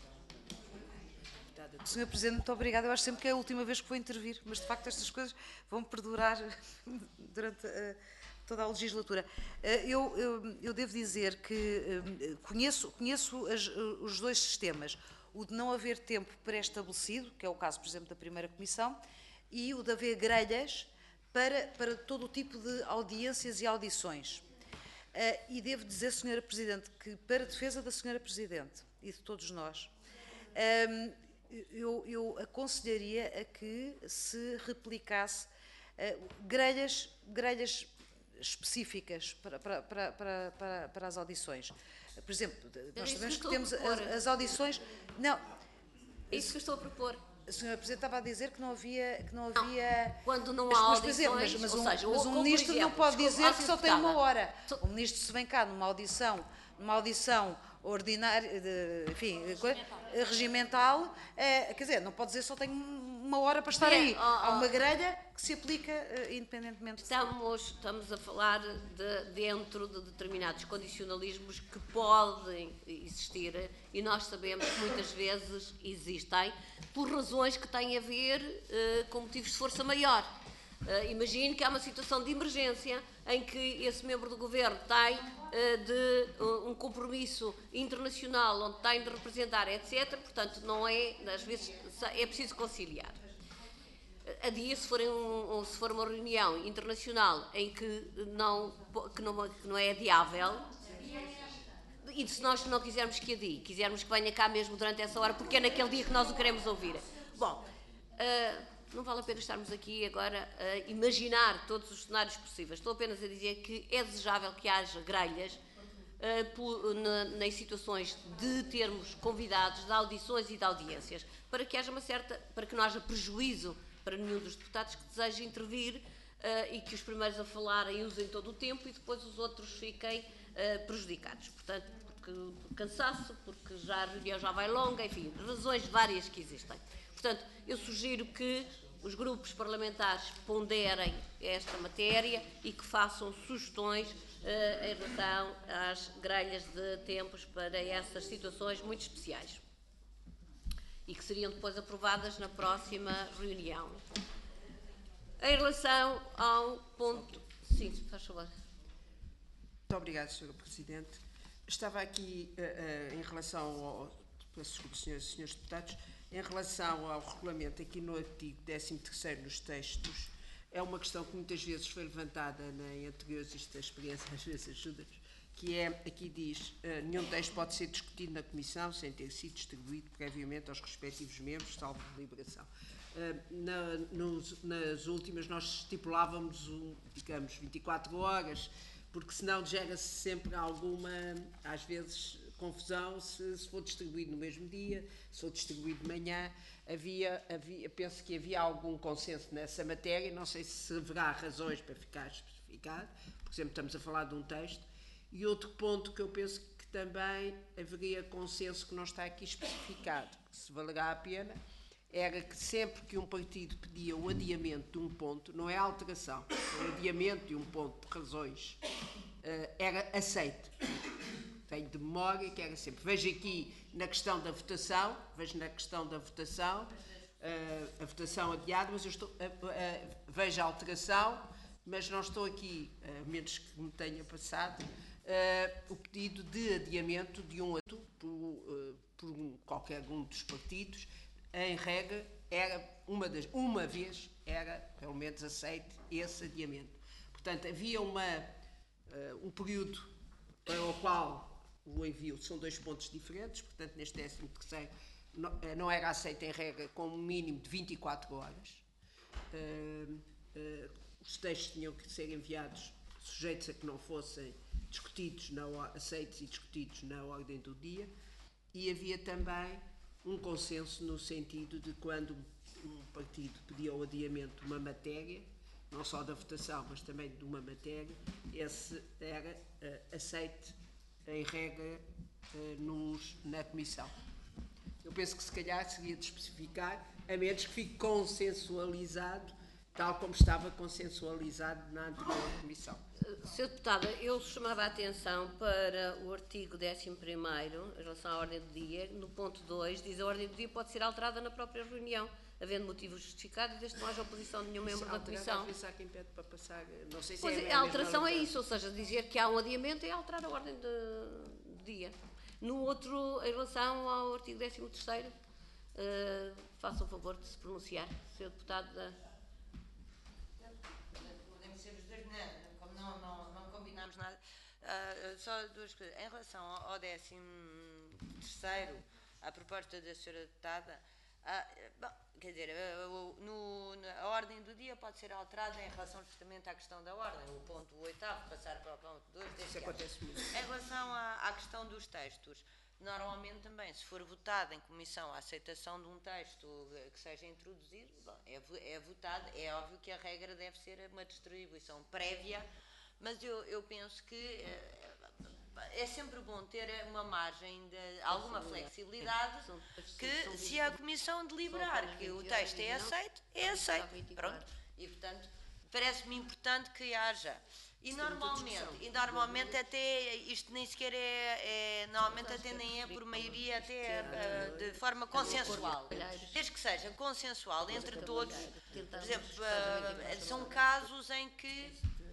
senhor Presidente, muito obrigada. Eu acho sempre que é a última vez que vou intervir, mas de facto estas coisas vão perdurar durante uh, toda a legislatura. Uh, eu, eu, eu devo dizer que uh, conheço, conheço as, uh, os dois sistemas, o de não haver tempo pré-estabelecido, que é o caso, por exemplo, da primeira comissão, e o de haver grelhas para, para todo o tipo de audiências e audições. Uh, e devo dizer, senhora Presidente, que para a defesa da senhora Presidente e de todos nós, um, eu, eu aconselharia a que se replicasse uh, grelhas, grelhas específicas para, para, para, para, para as audições. Por exemplo, nós sabemos que temos as, as audições... Não. É isso que eu estou a propor. A senhora Presidente estava a dizer que não havia... Que não havia não, quando não há mas, audições, exemplo, mas, mas um, seja, mas um ou, ministro exemplo, não pode desculpa, dizer que só tem uma hora. O ministro se vem cá numa audição, numa audição ordinária, de, enfim, regimental, é, quer dizer, não pode dizer só tenho uma hora para estar é, aí. Oh, oh. Há uma grelha que se aplica uh, independentemente. Estamos, estamos a falar de, dentro de determinados condicionalismos que podem existir e nós sabemos que muitas vezes existem por razões que têm a ver uh, com motivos de força maior. Uh, imagine que há uma situação de emergência em que esse membro do Governo tem uh, de uh, um compromisso internacional onde tem de representar, etcétera. Portanto, não é, às vezes, é preciso conciliar. A dia, se for, um, se for uma reunião internacional em que não, que não, que não é adiável, e se nós não quisermos que adie, quisermos que venha cá mesmo durante essa hora, porque é naquele dia que nós o queremos ouvir. Bom, uh, não vale a pena estarmos aqui agora a imaginar todos os cenários possíveis. Estou apenas a dizer que é desejável que haja grelhas uh, por, na, nas situações de termos convidados de audições e de audiências, para que haja uma certa, para que não haja prejuízo para nenhum dos deputados que deseja intervir uh, e que os primeiros a falarem usem todo o tempo e depois os outros fiquem uh, prejudicados. Portanto, porque, por cansaço, porque já a reunião já vai longa, enfim, razões várias que existem. Portanto, eu sugiro que os grupos parlamentares ponderem esta matéria e que façam sugestões em relação às grelhas de tempos para essas situações muito especiais e que seriam depois aprovadas na próxima reunião. Em relação ao ponto... Sim, faz favor. Muito obrigada, senhora Presidente. Estava aqui, uh, uh, em relação ao... Peço desculpa, senhoras e senhores deputados, em relação ao regulamento, aqui no artigo décimo terceiro, nos textos, é uma questão que muitas vezes foi levantada em anteriores, isto da experiência às vezes ajuda-nos, que é, aqui diz, uh, nenhum texto pode ser discutido na Comissão sem ter sido distribuído previamente aos respectivos membros, salvo deliberação. Uh, na, nos, nas últimas nós estipulávamos, um, digamos, vinte e quatro horas, porque senão gera-se sempre alguma, às vezes, confusão se, se for distribuído no mesmo dia, se for distribuído de manhã. Havia, havia, penso que havia algum consenso nessa matéria, não sei se haverá razões para ficar especificado, por exemplo, estamos a falar de um texto. E outro ponto que eu penso que também haveria consenso que não está aqui especificado, que se valerá a pena, era que sempre que um partido pedia o adiamento de um ponto, não é alteração, é o adiamento de um ponto por razões, era aceite. Tenho de memória que era sempre. Vejo aqui na questão da votação, vejo na questão da votação, a votação adiada, mas eu estou, vejo a alteração, mas não estou aqui, a menos que me tenha passado, o pedido de adiamento de um ato por, por um, qualquer um dos partidos. Em regra, era uma, das, uma vez, era pelo menos aceite esse adiamento. Portanto, havia uma, uh, um período para o qual o envio são dois pontos diferentes, portanto, neste décimo terceiro não, não era aceito em regra com um mínimo de vinte e quatro horas. Uh, uh, os textos tinham que ser enviados sujeitos a que não fossem discutidos, na, aceitos e discutidos na ordem do dia, e havia também um consenso no sentido de quando um partido pedia o adiamento de uma matéria, não só da votação, mas também de uma matéria, esse era uh, aceite em regra uh, nos, na Comissão. Eu penso que se calhar seria de especificar, a menos que fique consensualizado, tal como estava consensualizado na anterior Comissão. senhora Deputada, eu chamava a atenção para o artigo décimo primeiro, em relação à ordem do dia, no ponto dois, diz a ordem do dia pode ser alterada na própria reunião, havendo motivo justificado e desde que não haja oposição de nenhum membro da Comissão. Há quem pede para passar, não sei se pois é a alteração é isso, ou seja, dizer que há um adiamento é alterar a ordem de, de dia. No outro, em relação ao artigo décimo terceiro, uh, faça o favor de se pronunciar, senhor Deputado da... Podemos ser os dois, não, como não, não, não combinámos nada. Uh, só duas coisas. Em relação ao décimo terceiro, à proposta da senhora Deputada, uh, bom, quer dizer, uh, no, a ordem do dia pode ser alterada em relação justamente à questão da ordem, o ponto oitavo, passar para o ponto dois. Isso acontece muito. Em relação à, à questão dos textos, normalmente também, se for votado em comissão a aceitação de um texto que seja introduzido, bom, é, é votado, é óbvio que a regra deve ser uma distribuição prévia, mas eu, eu penso que é, é sempre bom ter uma margem de alguma flexibilidade, que se a comissão deliberar que o texto é aceito, é aceito, pronto, e portanto parece-me importante que haja. E normalmente, e normalmente até, isto nem sequer é, é normalmente até nem é por maioria, até uh, de forma consensual. Desde que seja consensual entre todos, por exemplo, uh, são casos em que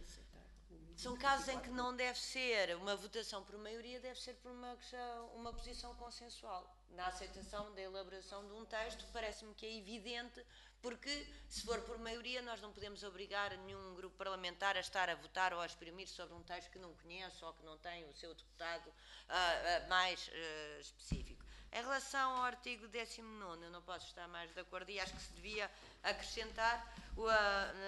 são casos em que não deve ser uma votação por maioria, deve ser por uma, uma posição consensual. Na aceitação da elaboração de um texto, parece-me que é evidente, porque se for por maioria nós não podemos obrigar nenhum grupo parlamentar a estar a votar ou a exprimir sobre um texto que não conhece ou que não tem o seu deputado uh, uh, mais uh, específico. Em relação ao artigo décimo nono, eu não posso estar mais de acordo e acho que se devia acrescentar o, uh,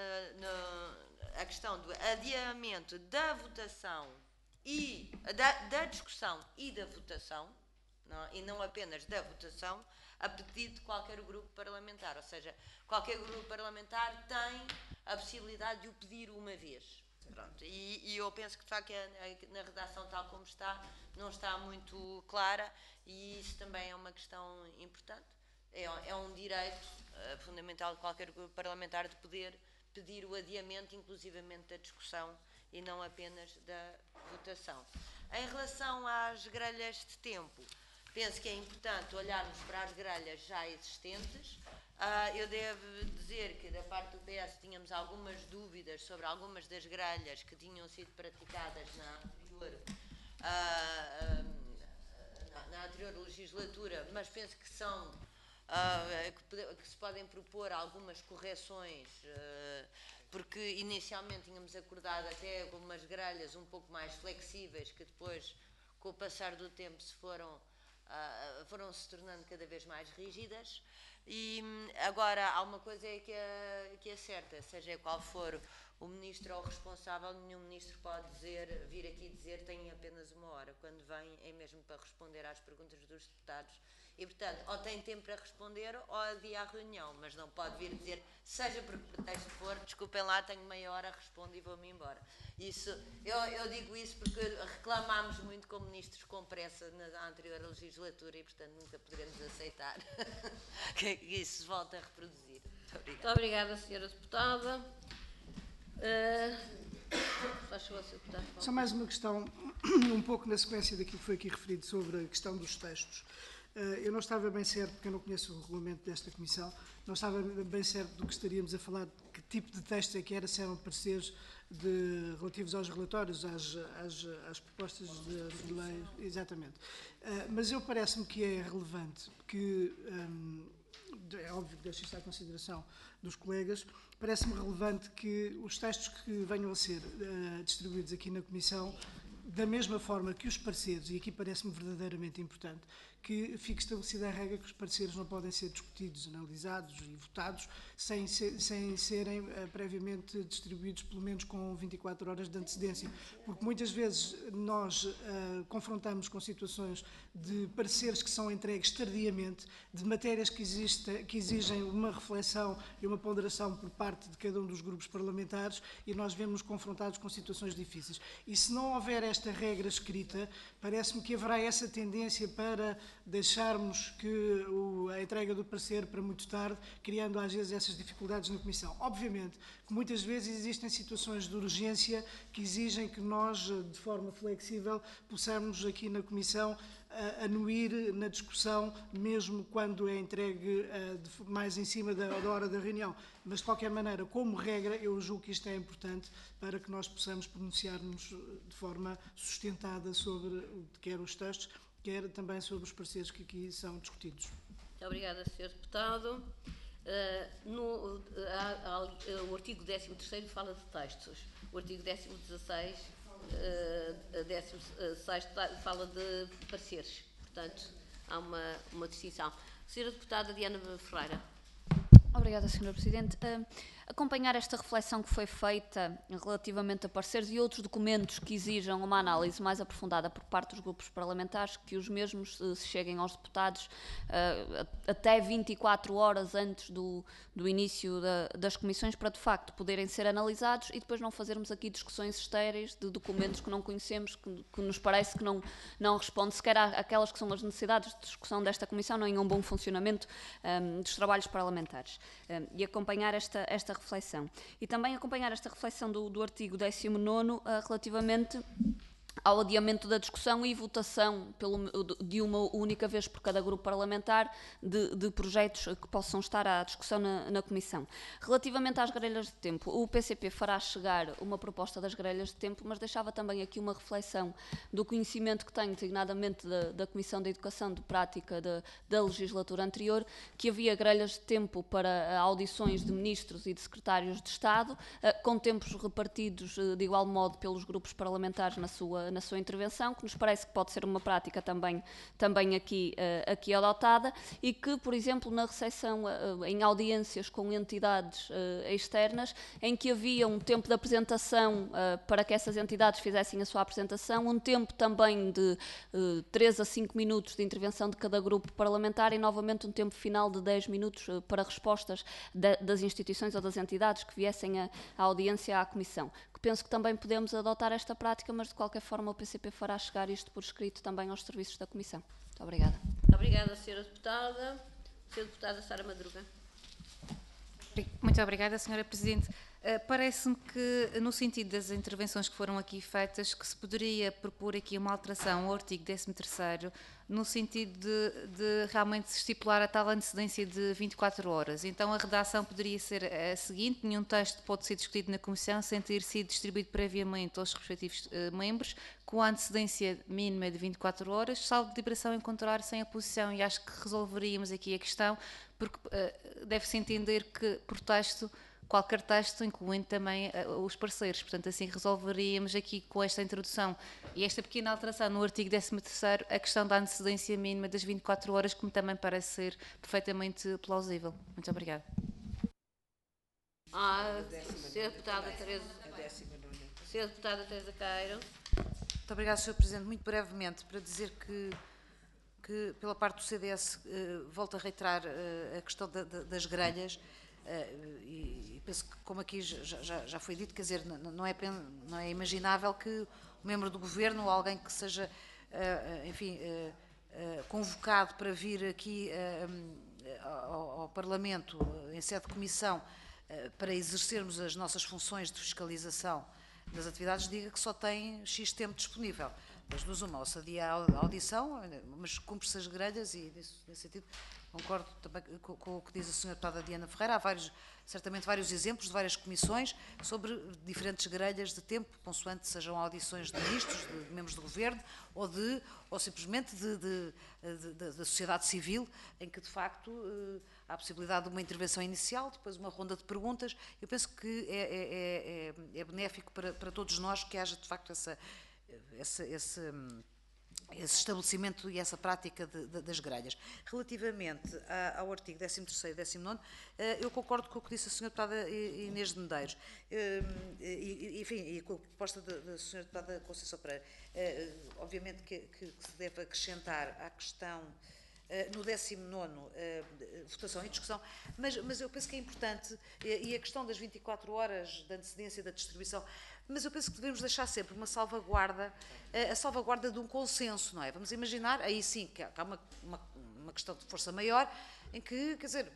no, a questão do adiamento da votação e da, da discussão e da votação, não, e não apenas da votação, a pedido de qualquer grupo parlamentar, ou seja, qualquer grupo parlamentar tem a possibilidade de o pedir uma vez. Pronto. E, e eu penso que de facto na redação tal como está, não está muito clara e isso também é uma questão importante. É, é um direito uh, fundamental de qualquer grupo parlamentar de poder pedir o adiamento, inclusivamente da discussão e não apenas da votação. Em relação às grelhas de tempo, penso que é importante olharmos para as grelhas já existentes. Uh, eu devo dizer que da parte do P S tínhamos algumas dúvidas sobre algumas das grelhas que tinham sido praticadas na anterior, uh, uh, na, na anterior legislatura, mas penso que são uh, que, que se podem propor algumas correções, uh, porque inicialmente tínhamos acordado até algumas grelhas um pouco mais flexíveis que depois, com o passar do tempo, se foram, uh, foram se tornando cada vez mais rígidas. E agora, há uma coisa que é, que é certa, seja qual for o ministro ou o responsável, nenhum ministro pode dizer, vir aqui dizer tem apenas uma hora. Quando vem é mesmo para responder às perguntas dos deputados. E, portanto, ou tem tempo para responder ou adia a reunião, mas não pode vir dizer, seja por que pretexto for, desculpem lá, tenho meia hora, respondo e vou-me embora. Isso, eu, eu digo isso porque reclamámos muito com ministros com pressa na anterior legislatura e, portanto, nunca poderemos aceitar que isso se volte a reproduzir. Muito obrigada. Muito obrigada, senhora Deputada. Uh, faz favor, senhor Deputado. Só mais uma questão, um pouco na sequência daquilo que foi aqui referido sobre a questão dos textos. Eu não estava bem certo, porque eu não conheço o regulamento desta comissão, não estava bem certo do que estaríamos a falar, de que tipo de texto é que era, se eram pareceres de, relativos aos relatórios, às, às, às propostas de, de lei, exatamente. Mas eu parece-me que é relevante, que é óbvio que deixo isto à consideração dos colegas, parece-me relevante que os textos que venham a ser distribuídos aqui na comissão, da mesma forma que os pareceres, e aqui parece-me verdadeiramente importante, que fique estabelecida a regra que os pareceres não podem ser discutidos, analisados e votados sem, ser, sem serem uh, previamente distribuídos pelo menos com vinte e quatro horas de antecedência, porque muitas vezes nós uh, confrontamos com situações de pareceres que são entregues tardiamente, de matérias que, existe, que exigem uma reflexão e uma ponderação por parte de cada um dos grupos parlamentares e nós vemos confrontados com situações difíceis. E se não houver esta regra escrita, parece-me que haverá essa tendência para deixarmos que o, a entrega do parecer para muito tarde, criando às vezes essas dificuldades na Comissão. Obviamente que muitas vezes existem situações de urgência que exigem que nós, de forma flexível, possamos aqui na Comissão anuir na discussão, mesmo quando é entregue uh, de, mais em cima da, da hora da reunião. Mas, de qualquer maneira, como regra, eu julgo que isto é importante para que nós possamos pronunciar-nos de forma sustentada sobre quer os textos, quer também sobre os pareceres que aqui são discutidos. Muito obrigada, senhor Deputado. Uh, no, uh, há, há, uh, o artigo décimo terceiro fala de textos. O artigo décimo dezasseis Uh, décimo sexto fala de pareceres, portanto há uma, uma distinção. Senhora Deputada Diana Ferreira. Obrigada, senhora Presidente. Uh, acompanhar esta reflexão que foi feita relativamente a pareceres e outros documentos que exijam uma análise mais aprofundada por parte dos grupos parlamentares, que os mesmos uh, se cheguem aos deputados uh, até vinte e quatro horas antes do, do início da, das comissões, para de facto poderem ser analisados e depois não fazermos aqui discussões estéreis de documentos que não conhecemos, que, que nos parece que não, não responde sequer àquelas que são as necessidades de discussão desta comissão, nem a um bom funcionamento um, dos trabalhos parlamentares. Um, e acompanhar esta, esta reflexão. E também acompanhar esta reflexão do, do artigo décimo nono uh, relativamente ao adiamento da discussão e votação pelo, de uma única vez por cada grupo parlamentar de, de projetos que possam estar à discussão na, na Comissão. Relativamente às grelhas de tempo, o P C P fará chegar uma proposta das grelhas de tempo, mas deixava também aqui uma reflexão do conhecimento que tenho, designadamente da, da Comissão de Educação de Prática da, da legislatura anterior, que havia grelhas de tempo para audições de ministros e de secretários de Estado, com tempos repartidos de igual modo pelos grupos parlamentares na sua na sua intervenção, que nos parece que pode ser uma prática também, também aqui, uh, aqui adotada e que, por exemplo, na recepção uh, em audiências com entidades uh, externas, em que havia um tempo de apresentação uh, para que essas entidades fizessem a sua apresentação, um tempo também de uh, três a cinco minutos de intervenção de cada grupo parlamentar e, novamente, um tempo final de dez minutos uh, para respostas de, das instituições ou das entidades que viessem à audiência à Comissão. Que penso que também podemos adotar esta prática, mas de qualquer forma o P C P fará chegar isto por escrito também aos serviços da Comissão. Muito obrigada. Obrigada, senhora Deputada. Senhora Deputada Sara Madruga. Muito obrigada, senhora Presidente. Uh, Parece-me que, no sentido das intervenções que foram aqui feitas, que se poderia propor aqui uma alteração ao artigo décimo terceiro, no sentido de, de realmente se estipular a tal antecedência de vinte e quatro horas. Então, a redação poderia ser a seguinte: nenhum texto pode ser discutido na Comissão sem ter sido distribuído previamente aos respectivos uh, membros, com a antecedência mínima de vinte e quatro horas, salvo deliberação em contrário, sem oposição. E acho que resolveríamos aqui a questão, porque uh, deve-se entender que, por texto, qualquer texto, incluindo também uh, os parceiros. Portanto, assim resolveríamos aqui com esta introdução e esta pequena alteração no artigo décimo terceiro a questão da antecedência mínima das vinte e quatro horas, que me também parece ser perfeitamente plausível. Muito obrigada. Ah, senhora Deputada Teresa, senhora Deputada Teresa Queiro. Muito obrigada, senhor Presidente. Muito brevemente, para dizer que, que pela parte do C D S, uh, volto a reiterar uh, a questão da, da, das grelhas. Uh, e, e penso que, como aqui já, já, já foi dito, quer dizer, não, não, é, não é imaginável que um membro do Governo ou alguém que seja, uh, enfim, uh, uh, convocado para vir aqui uh, ao, ao Parlamento, uh, em sede de comissão, uh, para exercermos as nossas funções de fiscalização das atividades, diga que só tem X tempo disponível. Das duas uma, ou se adia a audição, mas cumpre-se as grelhas e, nesse, nesse sentido, concordo também com, com o que diz a senhora Deputada Diana Ferreira. Há vários, certamente vários exemplos de várias comissões sobre diferentes grelhas de tempo, consoante sejam audições de ministros, de membros do Governo, ou, de, ou simplesmente de, de, de, de, da sociedade civil, em que, de facto, há a possibilidade de uma intervenção inicial, depois uma ronda de perguntas. Eu penso que é, é, é, é benéfico para, para todos nós que haja, de facto, essa... Esse, esse, esse estabelecimento e essa prática de, de, das grelhas. Relativamente a, ao artigo décimo terceiro e décimo nono, eu concordo com o que disse a senhora Deputada Inês de Medeiros, e, enfim, e com a proposta da, da senhora Deputada Conceição Pereira. Obviamente que, que, que se deve acrescentar à questão no décimo nono, votação e discussão, mas, mas eu penso que é importante, e a questão das vinte e quatro horas de antecedência da distribuição, mas eu penso que devemos deixar sempre uma salvaguarda, a salvaguarda de um consenso, não é? Vamos imaginar, aí sim, que há uma, uma, uma questão de força maior, em que, quer dizer,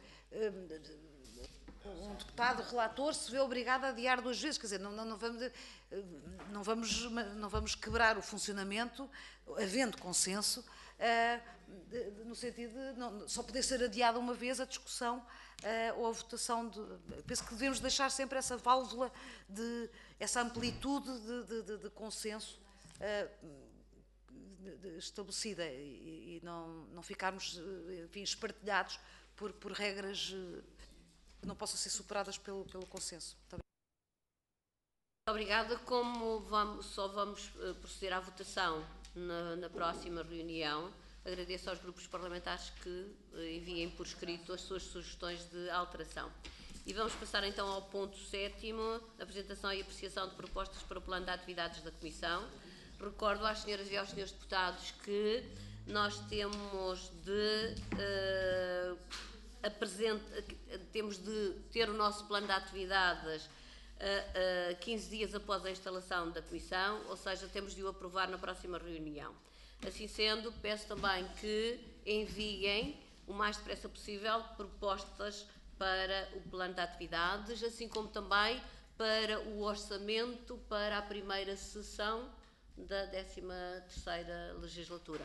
um deputado relator se vê obrigado a adiar duas vezes, quer dizer, não, não, não, vamos, não, vamos, não vamos quebrar o funcionamento, havendo consenso, no sentido de não, só poder ser adiada uma vez a discussão uh, ou a votação. De, penso que devemos deixar sempre essa válvula, de, essa amplitude de, de, de, de consenso uh, de, de estabelecida e, e não, não ficarmos, enfim, espartilhados por, por regras uh, que não possam ser superadas pelo, pelo consenso. Muito obrigada. Como vamos, só vamos uh, proceder à votação na, na próxima reunião, agradeço aos grupos parlamentares que enviem por escrito as suas sugestões de alteração. E vamos passar então ao ponto sétimo, apresentação e apreciação de propostas para o plano de atividades da Comissão. Recordo às senhoras e aos senhores deputados que nós temos de, uh, apresent... temos de ter o nosso plano de atividades uh, uh, quinze dias após a instalação da Comissão, ou seja, temos de o aprovar na próxima reunião. Assim sendo, peço também que enviem o mais depressa possível propostas para o plano de atividades, assim como também para o orçamento para a primeira sessão da décima terceira legislatura.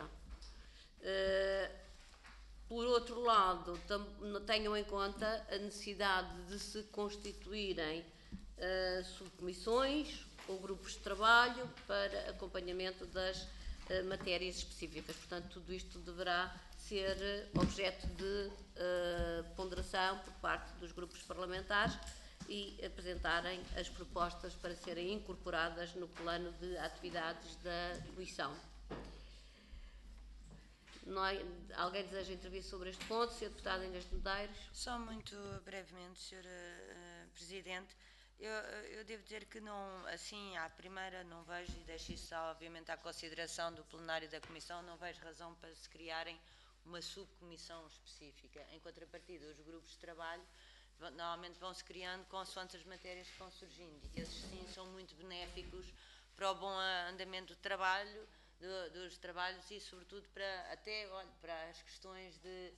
Por outro lado, tenham em conta a necessidade de se constituírem subcomissões ou grupos de trabalho para acompanhamento das matérias específicas. Portanto, tudo isto deverá ser objeto de uh, ponderação por parte dos grupos parlamentares e apresentarem as propostas para serem incorporadas no plano de atividades da Comissão. Não é, alguém deseja intervir sobre este ponto? senhora Deputada Inês de Medeiros. Só muito brevemente, senhora uh, Presidente. Eu, eu devo dizer que não, assim, à primeira não vejo, e deixo isso obviamente à consideração do plenário da Comissão, não vejo razão para se criarem uma subcomissão específica. Em contrapartida, os grupos de trabalho normalmente vão-se criando consoante as matérias que vão surgindo, e esses sim são muito benéficos para o bom andamento do trabalho, do, dos trabalhos e sobretudo para, até, olha, para as questões de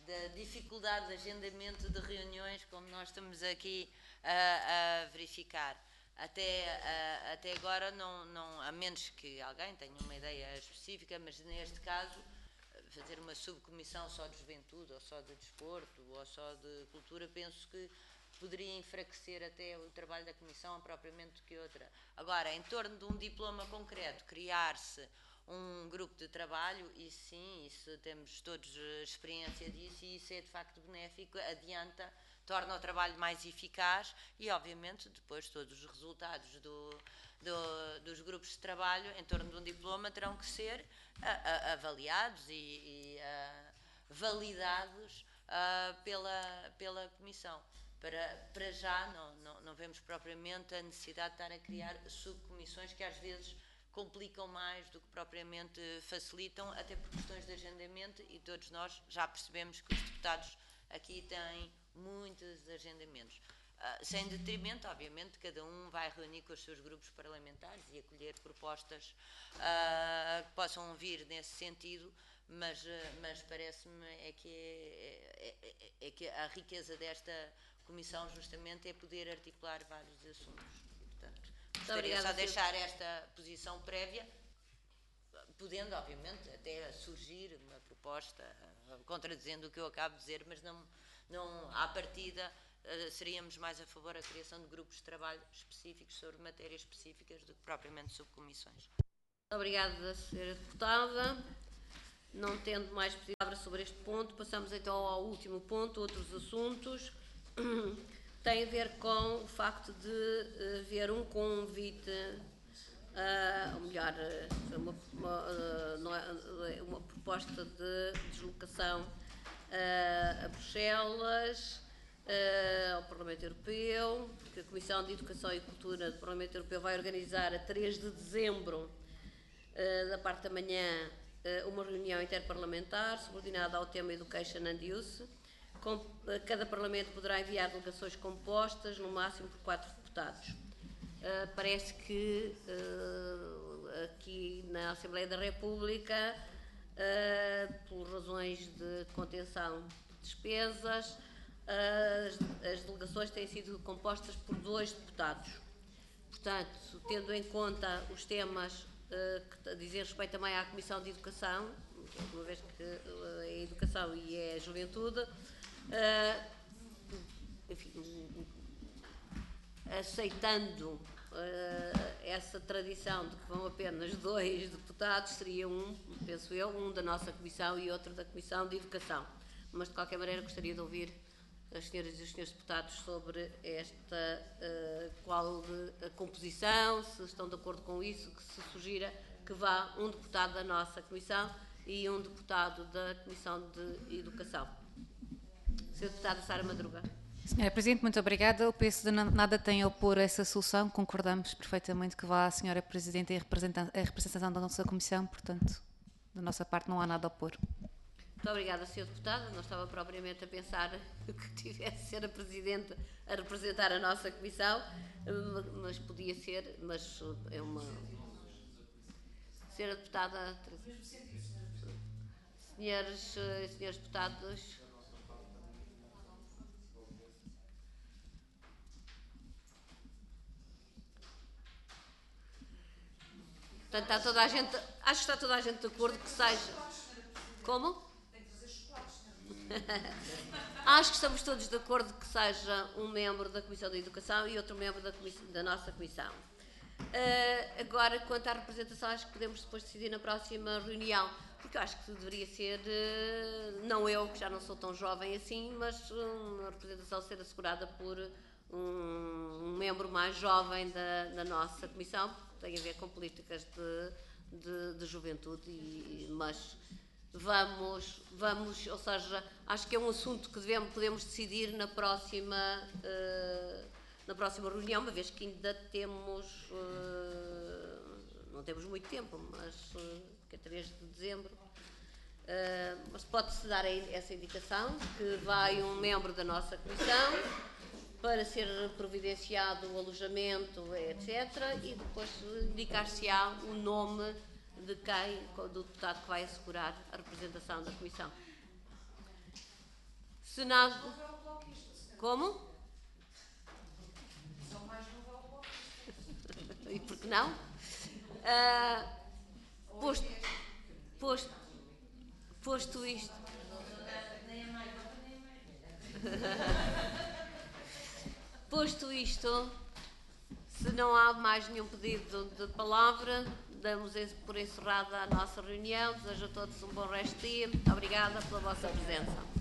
da dificuldade de agendamento de reuniões, como nós estamos aqui a, a verificar. Até, a, até agora, não, não, a menos que alguém tenha uma ideia específica, mas neste caso, fazer uma subcomissão só de juventude, ou só de desporto, ou só de cultura, penso que poderia enfraquecer até o trabalho da Comissão, propriamente do que outra. Agora, em torno de um diploma concreto, criar-se um grupo de trabalho, e sim, isso temos todos experiência disso, e isso é de facto benéfico, adianta, torna o trabalho mais eficaz e, obviamente, depois todos os resultados do, do, dos grupos de trabalho em torno de um diploma terão que ser a, a, avaliados e, e a, validados a, pela, pela Comissão. Para, para já, não, não, não vemos propriamente a necessidade de estar a criar subcomissões que às vezes complicam mais do que propriamente facilitam, até por questões de agendamento, e todos nós já percebemos que os deputados aqui têm muitos agendamentos. Uh, sem detrimento, obviamente, cada um vai reunir com os seus grupos parlamentares e acolher propostas uh, que possam vir nesse sentido, mas, uh, mas parece-me é que, é, é, é, é que a riqueza desta comissão justamente é poder articular vários assuntos. Portanto, gostaria só de deixar esta posição prévia, podendo, obviamente, até surgir uma proposta contradizendo o que eu acabo de dizer, mas não, não à partida seríamos mais a favor da criação de grupos de trabalho específicos sobre matérias específicas do que propriamente subcomissões. Obrigada, senhora Deputada. Não tendo mais palavra sobre este ponto, passamos então ao último ponto, outros assuntos. Tem a ver com o facto de haver um convite, uh, ou melhor, uma, uma, uma proposta de deslocação uh, a Bruxelas, uh, ao Parlamento Europeu, que a Comissão de Educação e Cultura do Parlamento Europeu vai organizar a três de dezembro, uh, da parte da manhã, uh, uma reunião interparlamentar subordinada ao tema Education and Youth. Com, cada Parlamento poderá enviar delegações compostas, no máximo por quatro deputados. Uh, parece que uh, aqui na Assembleia da República, uh, por razões de contenção de despesas, uh, as, as delegações têm sido compostas por dois deputados. Portanto, tendo em conta os temas uh, que dizem respeito também à Comissão de Educação, uma vez que uh, é Educação e é Juventude, Uh, enfim, aceitando uh, essa tradição de que vão apenas dois deputados, seria um, penso eu, um da nossa Comissão e outro da Comissão de Educação. Mas, de qualquer maneira, gostaria de ouvir as senhoras e os senhores deputados sobre esta, uh, qual a composição, se estão de acordo com isso, que se sugira que vá um deputado da nossa Comissão e um deputado da Comissão de Educação. senhora Deputada Sara Madruga. senhora Presidente, muito obrigada. O P S D nada tem a opor a essa solução. Concordamos perfeitamente que vá a senhora Presidente em representação da nossa Comissão, portanto, da nossa parte não há nada a opor. Muito obrigada, senhora Deputada. Não estava propriamente a pensar que tivesse ser a Presidente a representar a nossa Comissão, mas podia ser, mas é uma... senhora Deputada... Senhores e senhores deputados... Portanto, está toda a gente, acho que está toda a gente de acordo que seja... Como? Tem que fazer chocolates. Acho que estamos todos de acordo que seja um membro da Comissão de Educação e outro membro da, da nossa Comissão. Uh, agora, quanto à representação, acho que podemos depois decidir na próxima reunião, porque eu acho que deveria ser, uh, não eu, que já não sou tão jovem assim, mas uma representação ser assegurada por um, um membro mais jovem da, da nossa Comissão, tem a ver com políticas de, de, de juventude, e, mas vamos, vamos, ou seja, acho que é um assunto que devemos, podemos decidir na próxima, uh, na próxima reunião, uma vez que ainda temos, uh, não temos muito tempo, mas uh, que é três de dezembro, uh, mas pode-se dar essa indicação, que vai um membro da nossa Comissão, para ser providenciado o alojamento, etcétera, e depois indicar-se-á o nome de quem, do deputado que vai assegurar a representação da Comissão. Senado. Como? E por que não? Uh, posto, posto, posto isto. Posto isto, se não há mais nenhum pedido de palavra, damos por encerrada a nossa reunião. Desejo a todos um bom resto de dia. Obrigada pela vossa presença.